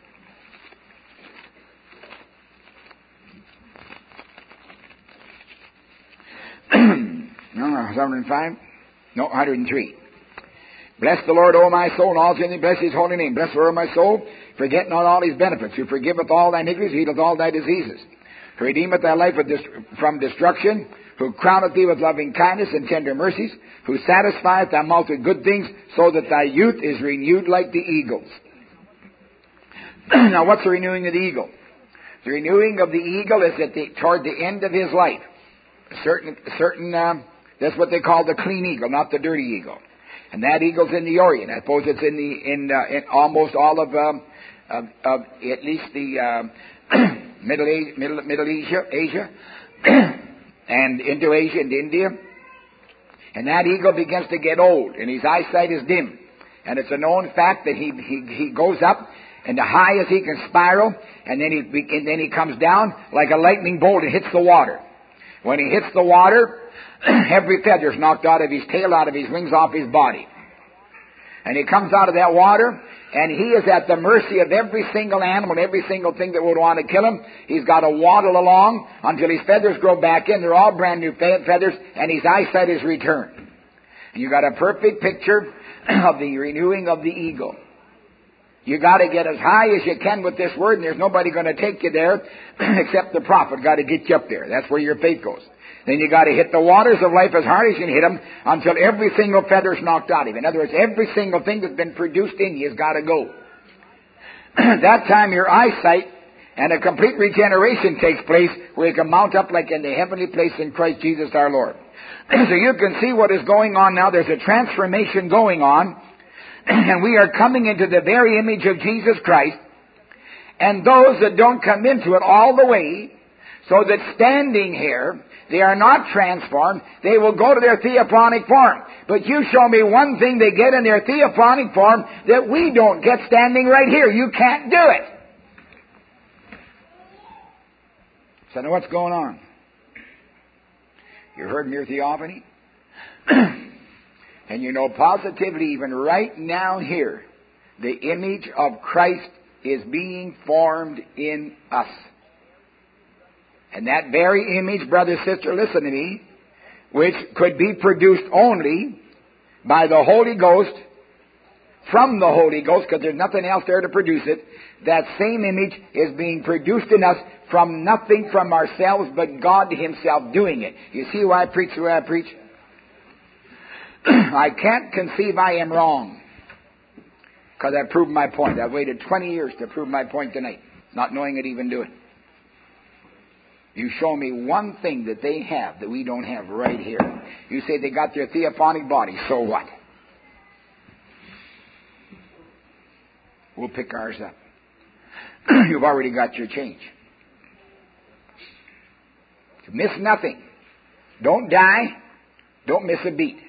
No, no, one hundred five? No, one hundred three. "Bless the Lord, O my soul, and all things, bless His holy name. Bless the Lord, O my soul, forget not all His benefits, who forgiveth all thy iniquities, healeth all thy diseases, who redeemeth thy life from destruction, who crowneth thee with loving kindness and tender mercies, who satisfieth thy mouth with good things, so that thy youth is renewed like the eagles." Now, what's the renewing of the eagle? The renewing of the eagle is at the, toward the end of his life. A certain, a certain uh, That's what they call the clean eagle, not the dirty eagle. And that eagle's in the Orient. I suppose it's in the in, uh, in almost all of, um, of, of at least the um, Middle, Asia, Middle Middle Asia, Asia, and into Asia and India. And that eagle begins to get old, and his eyesight is dim. And it's a known fact that he he, he goes up, and the high as he can spiral, and then he and then he comes down like a lightning bolt and hits the water. When he hits the water, every feather's knocked out of his tail, out of his wings, off his body. And he comes out of that water, and he is at the mercy of every single animal, every single thing that would want to kill him. He's got to waddle along until his feathers grow back in. They're all brand new feathers, and his eyesight is returned. And you got a perfect picture of the renewing of the eagle. You got to get as high as you can with this word, and there's nobody going to take you there except the prophet. Got to get you up there. That's where your faith goes. Then you got to hit the waters of life as hard as you can hit them until every single feather's knocked out of you. In other words, every single thing that's been produced in you has got to go. That time your eyesight and a complete regeneration takes place, where you can mount up like in the heavenly place in Christ Jesus our Lord. So you can see what is going on now. There's a transformation going on, and we are coming into the very image of Jesus Christ. And those that don't come into it all the way, so that standing here, they are not transformed, they will go to their theophonic form. But you show me one thing they get in their theophonic form that we don't get standing right here. You can't do it. So now what's going on? You heard mere theophany? And you know positively, even right now here, the image of Christ is being formed in us. And that very image, brother, sister, listen to me, which could be produced only by the Holy Ghost, from the Holy Ghost, because there's nothing else there to produce it, that same image is being produced in us from nothing from ourselves, but God Himself doing it. You see why I preach the way I preach? I can't conceive I am wrong, because I've proved my point. I've waited twenty years to prove my point tonight, not knowing it, even do it. You show me one thing that they have that we don't have right here. You say they got their theophonic body. So what? We'll pick ours up. You've already got your change. Miss nothing. Don't die. Don't miss a beat.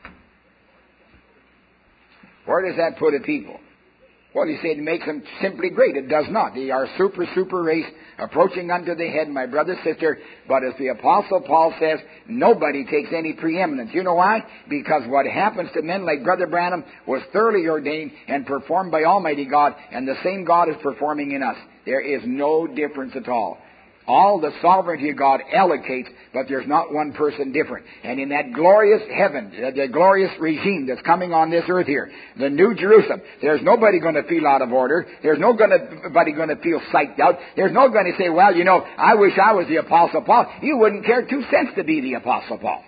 Where does that put a people? Well, you say it makes them simply great. It does not. They are super, super race, approaching unto the head, my brother, sister. But as the Apostle Paul says, nobody takes any preeminence. You know why? Because what happens to men like Brother Branham was thoroughly ordained and performed by Almighty God, and the same God is performing in us. There is no difference at all. All the sovereignty of God allocates, but there's not one person different. And in that glorious heaven, the glorious regime that's coming on this earth here, the New Jerusalem, there's nobody going to feel out of order. There's nobody going to feel psyched out. There's no going to say, well, you know, I wish I was the Apostle Paul. You wouldn't care two cents to be the Apostle Paul.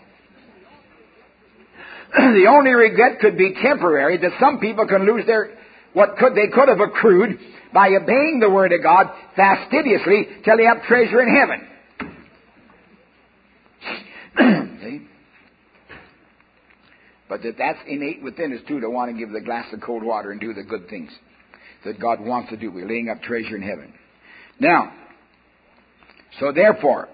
The only regret could be temporary, that some people can lose their, what could they could have accrued by obeying the Word of God fastidiously till they have treasure in heaven. See? But that that's innate within us too, to want to give the glass of cold water and do the good things that God wants to do. We're laying up treasure in heaven. Now, so therefore,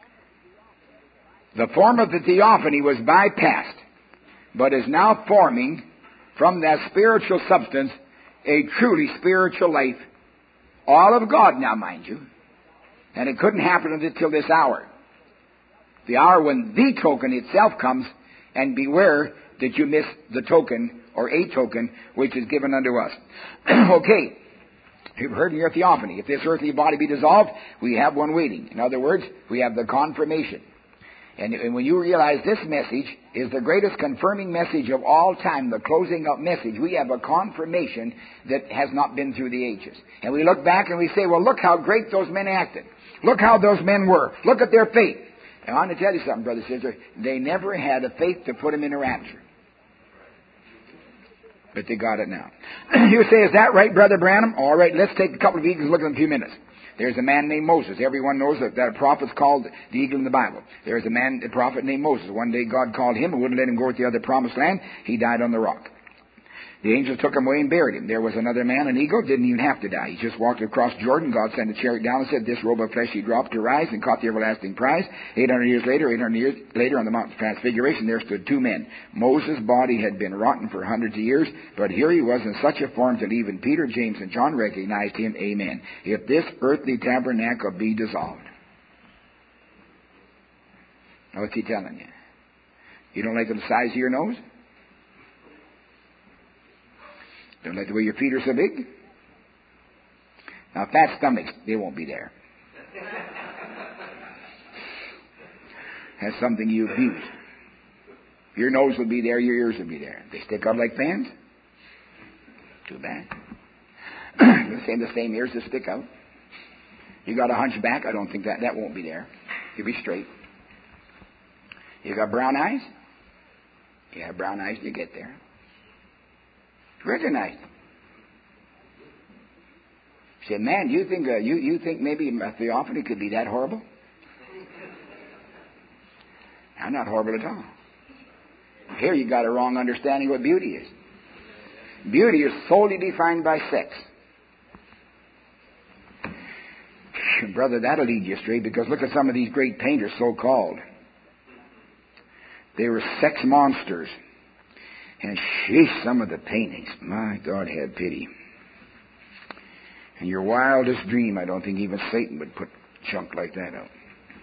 the form of the theophany was bypassed, but is now forming from that spiritual substance a truly spiritual life, all of God now, mind you. And it couldn't happen until this hour. The hour when the token itself comes, and beware that you miss the token, or a token, which is given unto us. Okay, you've heard in your theophany, if this earthly body be dissolved, we have one waiting. In other words, we have the confirmation. And, and when you realize this message is the greatest confirming message of all time, the closing up message, we have a confirmation that has not been through the ages. And we look back and we say, well, look how great those men acted. Look how those men were. Look at their faith. And I want to tell you something, brother, sister. They never had a faith to put them in a rapture. But they got it now. You say, is that right, Brother Branham? All right, let's take a couple of eagles and look at them in a few minutes. There's a man named Moses. Everyone knows that, that a prophet's called the eagle in the Bible. There's a man, a prophet named Moses. One day God called him and wouldn't let him go to the other promised land. He died on the rock. The angels took him away and buried him. There was another man, an eagle, didn't even have to die. He just walked across Jordan. God sent a chariot down and said, this robe of flesh he dropped to rise and caught the everlasting prize. eight hundred years later, eight hundred years later on the Mount of Transfiguration, there stood two men. Moses' body had been rotten for hundreds of years, but here he was in such a form that even Peter, James, and John recognized him. Amen. If this earthly tabernacle be dissolved. Now what's he telling you? You don't like the size of your nose? Don't like the way your feet are so big? Now, fat stomachs, they won't be there. That's something you abuse. Your nose will be there, your ears will be there. They stick out like fans? Too bad. The same, the same ears that stick out. You got a hunchback? I don't think that, that won't be there. You'll be straight. You got brown eyes? You have brown eyes, you get there. Recognize them. Say, man, you think uh, you you think maybe a theophany could be that horrible? I'm not horrible at all. Here you got a wrong understanding of what beauty is. Beauty is solely defined by sex. Brother, that'll lead you astray, because look at some of these great painters, so-called. They were sex monsters. And sheesh, some of the paintings, my God, have pity. In your wildest dream, I don't think even Satan would put junk like that out.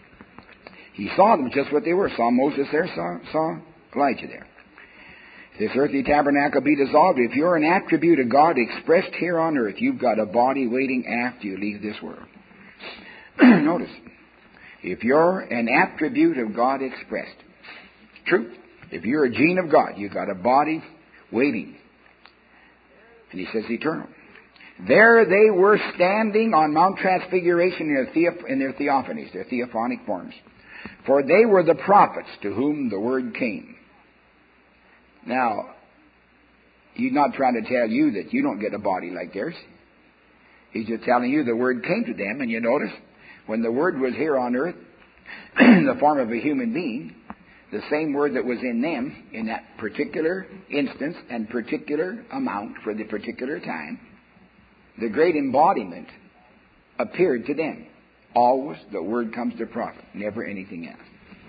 He saw them just what they were. Saw Moses there, saw, saw Elijah there. This earthly tabernacle be dissolved. If you're an attribute of God expressed here on earth, you've got a body waiting after you leave this world. Notice, if you're an attribute of God expressed, truth. If you're a gene of God, you've got a body waiting. And he says eternal. There they were standing on Mount Transfiguration in their, theo- in their theophanies, their theophanic forms. For they were the prophets to whom the word came. Now, he's not trying to tell you that you don't get a body like theirs. He's just telling you the word came to them. And you notice, when the word was here on earth, in the form of a human being, the same word that was in them in that particular instance and particular amount for the particular time, the great embodiment appeared to them. Always the word comes to prophet, never anything else.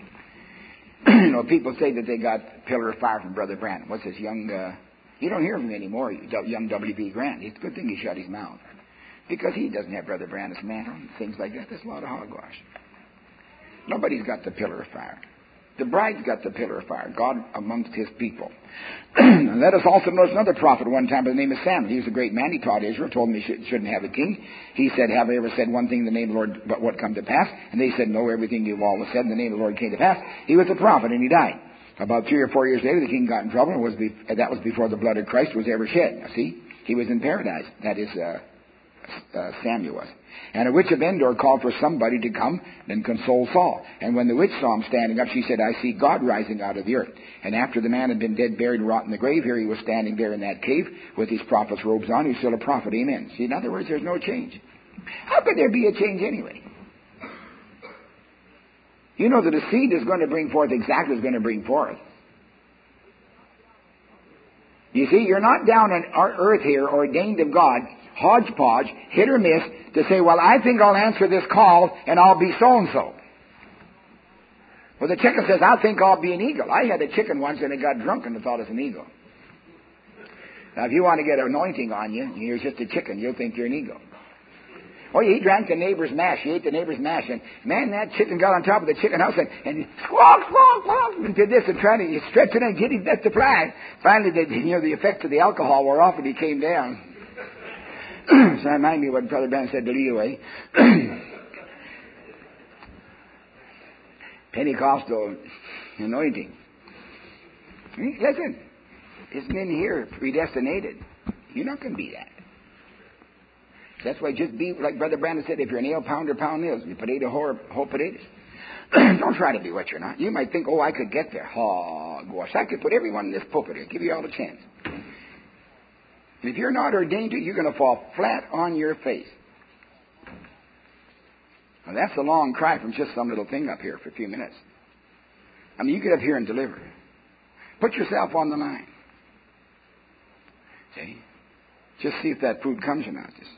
You know, people say that they got pillar of fire from Brother Branham. What's this young, uh, you don't hear from him anymore, young W B Grant. It's a good thing he shut his mouth, because he doesn't have Brother Branham's mantle and things like that. That's a lot of hogwash. Nobody's got the pillar of fire. The bride's got the pillar of fire, God amongst his people. Let us also notice another prophet one time by the name of Samuel. He was a great man. He taught Israel, told them they should, shouldn't have a king. He said, have I ever said one thing in the name of the Lord, but what come to pass? And they said, no, everything you've always said in the name of the Lord came to pass. He was a prophet, and he died. About three or four years later, the king got in trouble, and was be- that was before the blood of Christ was ever shed. Now, see, he was in paradise. That is uh, uh, Samuel was. And a witch of Endor called for somebody to come and console Saul. And when the witch saw him standing up, she said, I see God rising out of the earth. And after the man had been dead, buried, and rot in the grave, here he was standing there in that cave with his prophet's robes on. He's still a prophet. Amen. See, in other words, there's no change. How could there be a change anyway? You know that a seed is going to bring forth exactly what it's going to bring forth. You see, you're not down on our earth here, ordained of God, hodgepodge, hit or miss, to say, well, I think I'll answer this call and I'll be so-and-so. Well, the chicken says, I think I'll be an eagle. I had a chicken once and it got drunk and it thought it was an eagle. Now, if you want to get anointing on you, and you're just a chicken, you'll think you're an eagle. Oh, he drank the neighbor's mash. He ate the neighbor's mash. And, man, that chicken got on top of the chicken house and, and squawk, squawk, squawk, and did this and trying to stretch it and get his best to fly. Finally, the, you know, the effects of the alcohol wore off and he came down. So that reminds me of what Brother Ben said to lead away. Pentecostal anointing. Listen, isn't in here predestinated. You're not going to be that. That's why just be like Brother Brandon said, if you're a nail pounder, pound nails. If you're potato whore, hoe potatoes. Don't try to be what you're not. You might think, oh, I could get there. Oh, gosh, I could put everyone in this pulpit here, give you all a chance. If you're not ordained to, you're going to fall flat on your face. Now, that's a long cry from just some little thing up here for a few minutes. I mean, you get up here and deliver. Put yourself on the line. See? Just see if that food comes or not. Just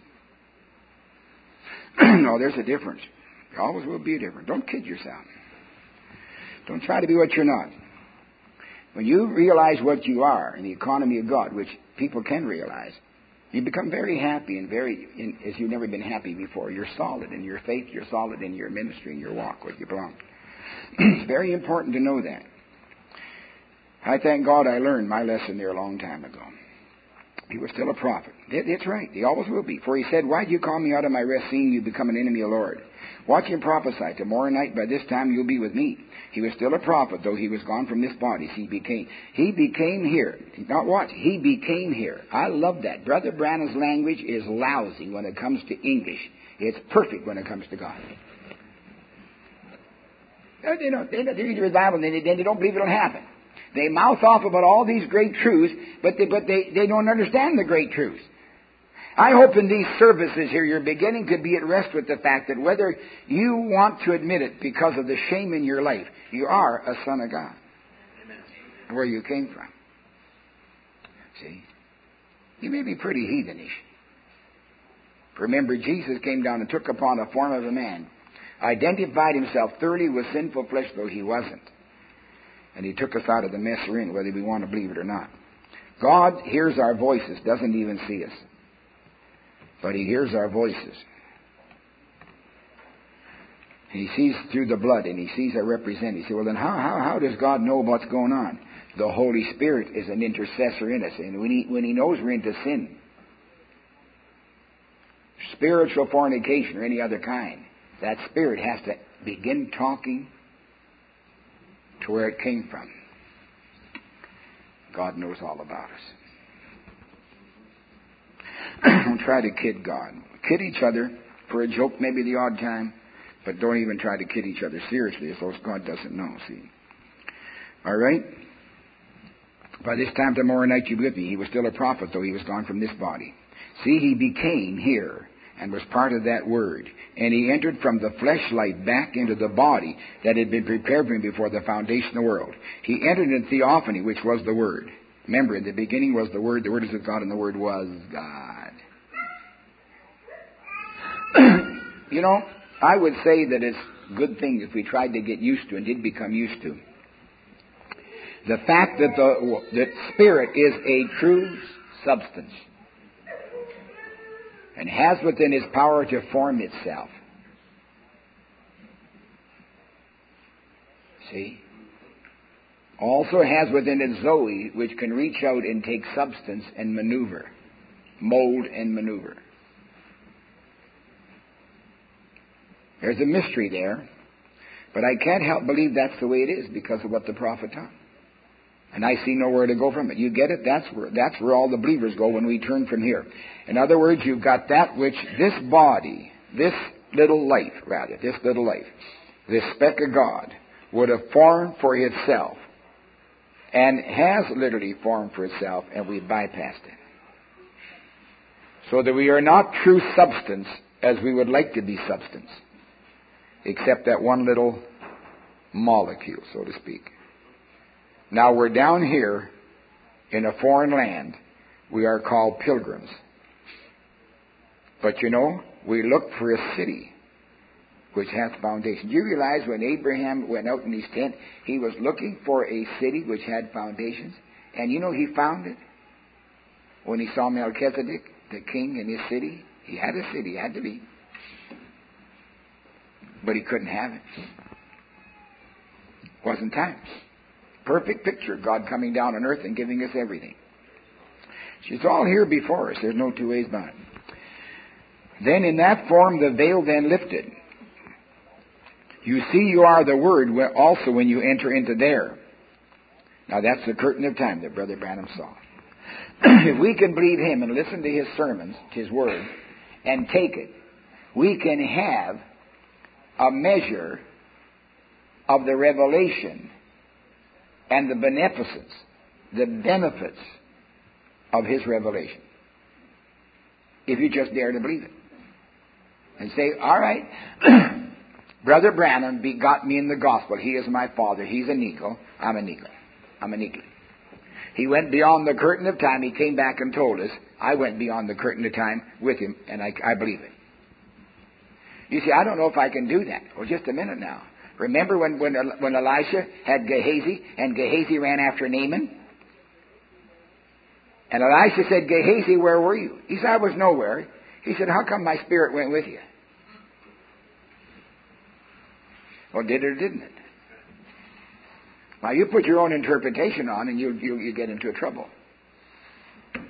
no, there's a difference. There always will be a difference. Don't kid yourself. Don't try to be what you're not. When you realize what you are in the economy of God, which people can realize, you become very happy and very, in, as you've never been happy before. You're solid in your faith. You're solid in your ministry and your walk, what you belong. It's very important to know that. I thank God I learned my lesson there a long time ago. He was still a prophet. That's right. He always will be. For he said, why do you call me out of my rest, seeing you become an enemy of the Lord? Watch him prophesy. Tomorrow night, by this time, you'll be with me. He was still a prophet, though he was gone from this body. He became, he became here. Not what? He became here. I love that. Brother Branham's language is lousy when it comes to English. It's perfect when it comes to God. They don't, they don't read the Bible, and then they don't believe it'll happen. They mouth off about all these great truths, but they, but they, they don't understand the great truths. I hope in these services here you're beginning to be at rest with the fact that whether you want to admit it because of the shame in your life, you are a son of God. Amen. Where you came from. See? You may be pretty heathenish. Remember, Jesus came down and took upon a form of a man, identified himself thoroughly with sinful flesh, though he wasn't. And he took us out of the mess we're in, whether we want to believe it or not. God hears our voices, doesn't even see us. But he hears our voices. He sees through the blood, and he sees our representative. You say, well, then how, how, how does God know what's going on? The Holy Spirit is an intercessor in us. And when he, when he knows we're into sin, spiritual fornication or any other kind, that spirit has to begin talking to where it came from. God knows all about us. Don't try to kid God. Kid each other for a joke, maybe the odd time, but don't even try to kid each other seriously, as though God doesn't know, see. All right? By this time tomorrow night you be with me. He was still a prophet, though he was gone from this body. See, he became here and was part of that word. And he entered from the flesh life back into the body that had been prepared for him before the foundation of the world. He entered in theophany, which was the Word. Remember, in the beginning was the Word, the Word is with God, and the Word was God. You know, I would say that it's a good thing if we tried to get used to and did become used to the fact that the that Spirit is a true substance and has within his power to form itself. See? Also has within it Zoe, which can reach out and take substance and maneuver, mold and maneuver. There's a mystery there, but I can't help believe that's the way it is because of what the prophet taught. And I see nowhere to go from it. You get it? That's where, that's where all the believers go when we turn from here. In other words, you've got that which this body, this little life, rather, this little life, this speck of God, would have formed for itself, and has literally formed for itself, and we bypassed it. So that we are not true substance as we would like to be substance, except that one little molecule, so to speak. Now we're down here in a foreign land. We are called pilgrims. But you know, we look for a city which has foundation. Do you realize when Abraham went out in his tent, he was looking for a city which had foundations? And you know he found it? When he saw Melchizedek, the king in his city, he had a city, it had to be. But he couldn't have it. Wasn't time. Perfect picture of God coming down on earth and giving us everything. She's all here before us. There's no two ways about it. Then in that form the veil then lifted. You see you are the Word also when you enter into there. Now that's the curtain of time that Brother Branham saw. If we can believe him and listen to his sermons, his Word, and take it, we can have a measure of the revelation and the beneficence, the benefits of his revelation. If you just dare to believe it. And say, all right, Brother Branham begot me in the gospel. He is my father. He's an eagle. I'm an eagle. I'm an eagle. He went beyond the curtain of time. He came back and told us. I went beyond the curtain of time with him, and I, I believe it. You see, I don't know if I can do that. Well, just a minute now. Remember when, when, when Elisha had Gehazi, and Gehazi ran after Naaman? And Elisha said, Gehazi, where were you? He said, I was nowhere. He said, how come my spirit went with you? Well, did it or didn't it? Now, you put your own interpretation on, and you, you, you get into trouble. That's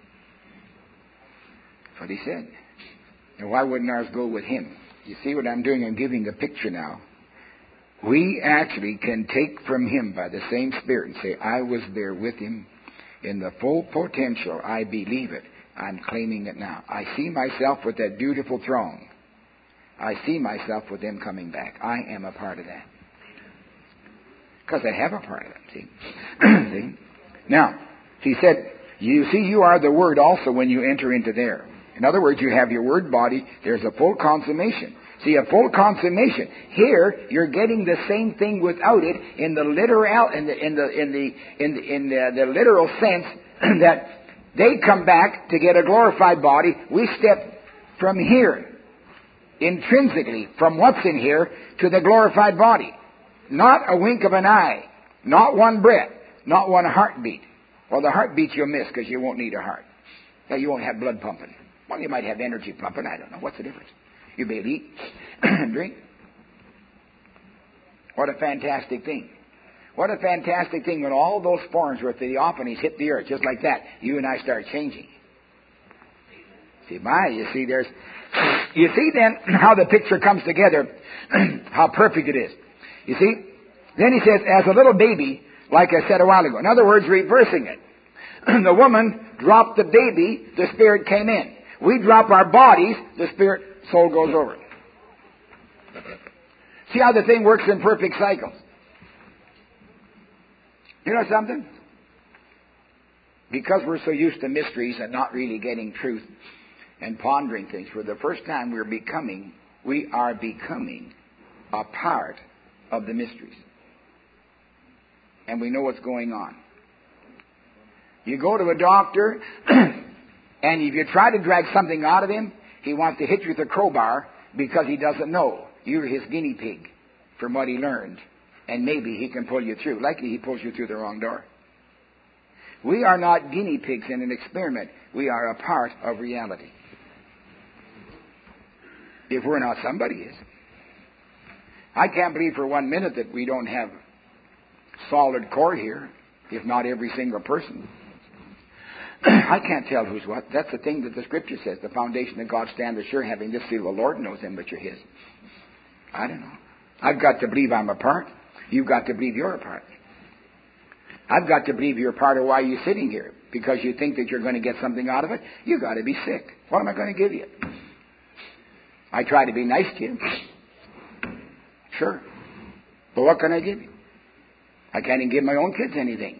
what he said. And why wouldn't ours go with him? You see what I'm doing? I'm giving a picture now. We actually can take from him by the same Spirit and say, I was there with him in the full potential. I believe it. I'm claiming it now. I see myself with that beautiful throng. I see myself with them coming back. I am a part of that. Because I have a part of it, see? See? Now, he said, you see, you are the Word also when you enter into there. In other words, you have your Word body. There's a full consummation. See, a full consummation. Here, you're getting the same thing without it in the literal, in the in the in the in the, in the, the literal sense that they come back to get a glorified body. We step from here, intrinsically, from what's in here to the glorified body. Not a wink of an eye, not one breath, not one heartbeat. Well, the heartbeat you'll miss because you won't need a heart. Now, you won't have blood pumping. Well, you might have energy pumping. I don't know. What's the difference? You may eat and drink. What a fantastic thing. What a fantastic thing when all those forms with the Theophanies hit the earth, just like that. You and I start changing. See, my, you see, there's, you see then how the picture comes together, how perfect it is. You see? Then he says, as a little baby, like I said a while ago. In other words, reversing it. The woman dropped the baby, the Spirit came in. We drop our bodies, the Spirit, soul goes over. See how the thing works in perfect cycles. You know something? Because we're so used to mysteries and not really getting truth and pondering things, for the first time we're becoming, we are becoming a part of the mysteries. And we know what's going on. You go to a doctor, and if you try to drag something out of him, he wants to hit you with a crowbar because he doesn't know. You're his guinea pig from what he learned. And maybe he can pull you through. Likely he pulls you through the wrong door. We are not guinea pigs in an experiment. We are a part of reality. If we're not, somebody is. I can't believe for one minute that we don't have solid core here, if not every single person. I can't tell who's what. That's the thing that the Scripture says. The foundation of God standeth sure, having this seal, the Lord knows them, but you're His. I don't know. I've got to believe I'm a part. You've got to believe you're a part. I've got to believe you're part of why you're sitting here. Because you think that you're going to get something out of it. You've got to be sick. What am I going to give you? I try to be nice to you. Sure. But what can I give you? I can't even give my own kids anything.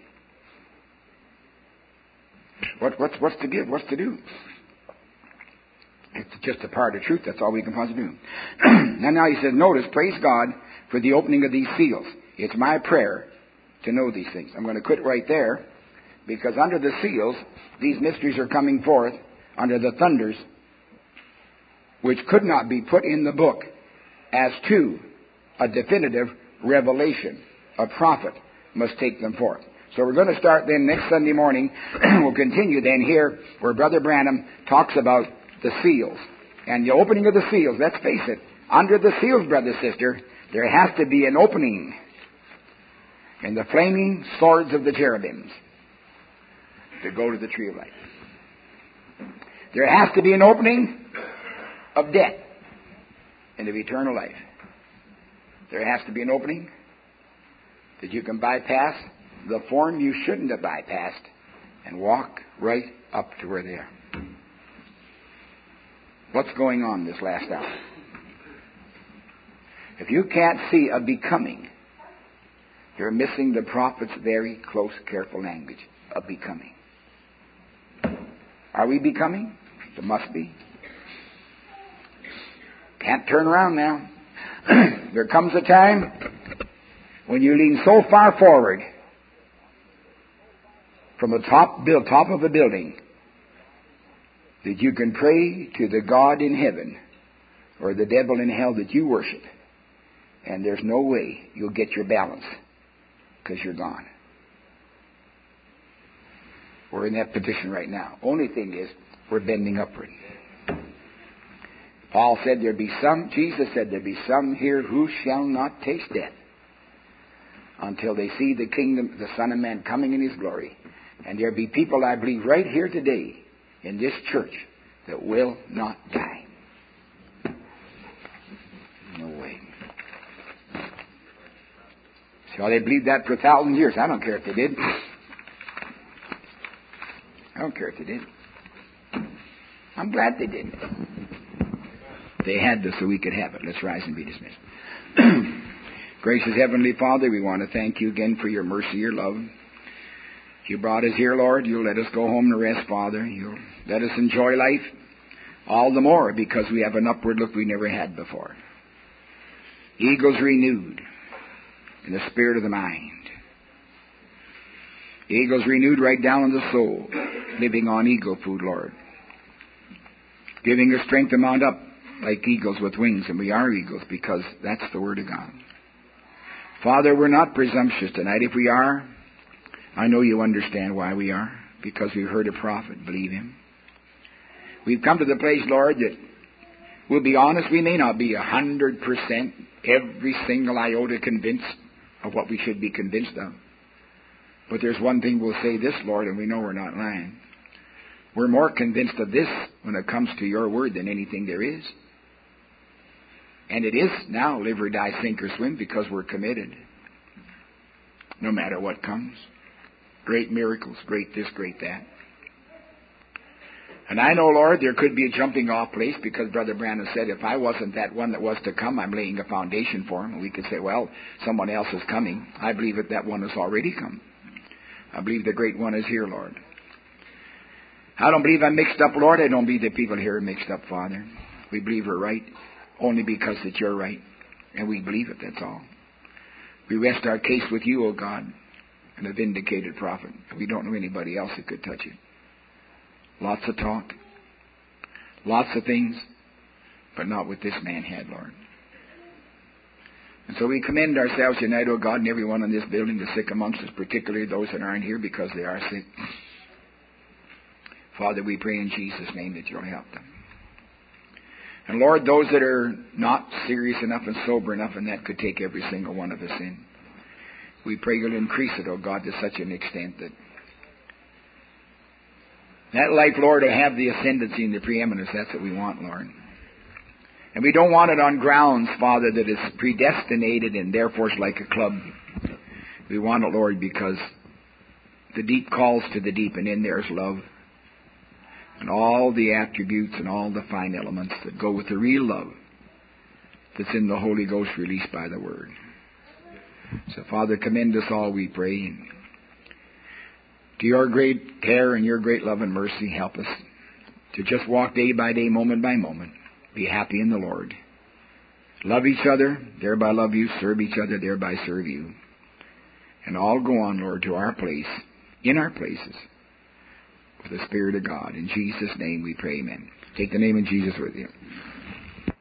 What, what's, what's to give? What's to do? It's just a part of truth. That's all we can possibly do. And now he says, notice, praise God for the opening of these seals. It's my prayer to know these things. I'm going to quit right there, because under the seals, these mysteries are coming forth under the thunders, which could not be put in the book as to a definitive revelation. A prophet must take them forth. So we're going to start then next Sunday morning. We'll continue then here where Brother Branham talks about the seals. And the opening of the seals, let's face it, under the seals, brother, sister, there has to be an opening in the flaming swords of the cherubims to go to the tree of life. There has to be an opening of death and of eternal life. There has to be an opening that you can bypass the form you shouldn't have bypassed and walk right up to where they are. What's going on this last hour? If you can't see a becoming, you're missing the prophet's very close, careful language of becoming. Are we becoming? It must be. Can't turn around now. There comes a time when you lean so far forward from the top, build, top of a building that you can pray to the God in heaven or the devil in hell that you worship, and there's no way you'll get your balance because you're gone. We're in that position right now. Only thing is, we're bending upward. Paul said there'd be some, Jesus said there'd be some here who shall not taste death until they see the kingdom, the Son of Man coming in His glory. And there'll be people, I believe, right here today in this church that will not die. No way. So they believed that for a thousand years. I don't care if they did. I don't care if they did. I'm glad they did. They had this so we could have it. Let's rise and be dismissed. Gracious Heavenly Father, we want to thank you again for your mercy, your love. You brought us here, Lord. You'll let us go home to rest, Father. You'll let us enjoy life all the more because we have an upward look we never had before. Eagles renewed in the spirit of the mind. Eagles renewed right down in the soul, living on eagle food, Lord. Giving us strength to mount up like eagles with wings, and we are eagles because that's the Word of God. Father, we're not presumptuous tonight. If we are, I know you understand why we are, because we've heard a prophet. Believe him. We've come to the place, Lord, that we'll be honest, we may not be a hundred percent every single iota convinced of what we should be convinced of. But there's one thing we'll say this, Lord, and we know we're not lying. We're more convinced of this when it comes to your word than anything there is. And it is now live or die, sink or swim, because we're committed. No matter what comes. Great miracles, great this, great that. And I know, Lord, there could be a jumping off place because Brother Branham said, if I wasn't that one that was to come, I'm laying a foundation for him. And we could say, well, someone else is coming. I believe that that one has already come. I believe the great one is here, Lord. I don't believe I'm mixed up, Lord. I don't believe the people here are mixed up, Father. We believe we're right only because that you're right. And we believe it, that's all. We rest our case with you, O God, and a vindicated prophet. We don't know anybody else that could touch it. Lots of talk, lots of things, but not what this man had, Lord. And so we commend ourselves tonight, O God, and everyone in this building, the sick amongst us, particularly those that aren't here because they are sick. Father, we pray in Jesus' name that you'll help them. And Lord, those that are not serious enough and sober enough, and that could take every single one of us in, we pray you'll increase it, O God, to such an extent that that life, Lord, will have the ascendancy and the preeminence. That's what we want, Lord. And we don't want it on grounds, Father, that is predestinated and therefore is like a club. We want it, Lord, because the deep calls to the deep, and in there is love. And all the attributes and all the fine elements that go with the real love that's in the Holy Ghost released by the Word. So, Father, commend us all, we pray. To your great care and your great love and mercy, help us to just walk day by day, moment by moment. Be happy in the Lord. Love each other, thereby love you. Serve each other, thereby serve you. And all go on, Lord, to our place, in our places, with the Spirit of God. In Jesus' name we pray, amen. Take the name of Jesus with you.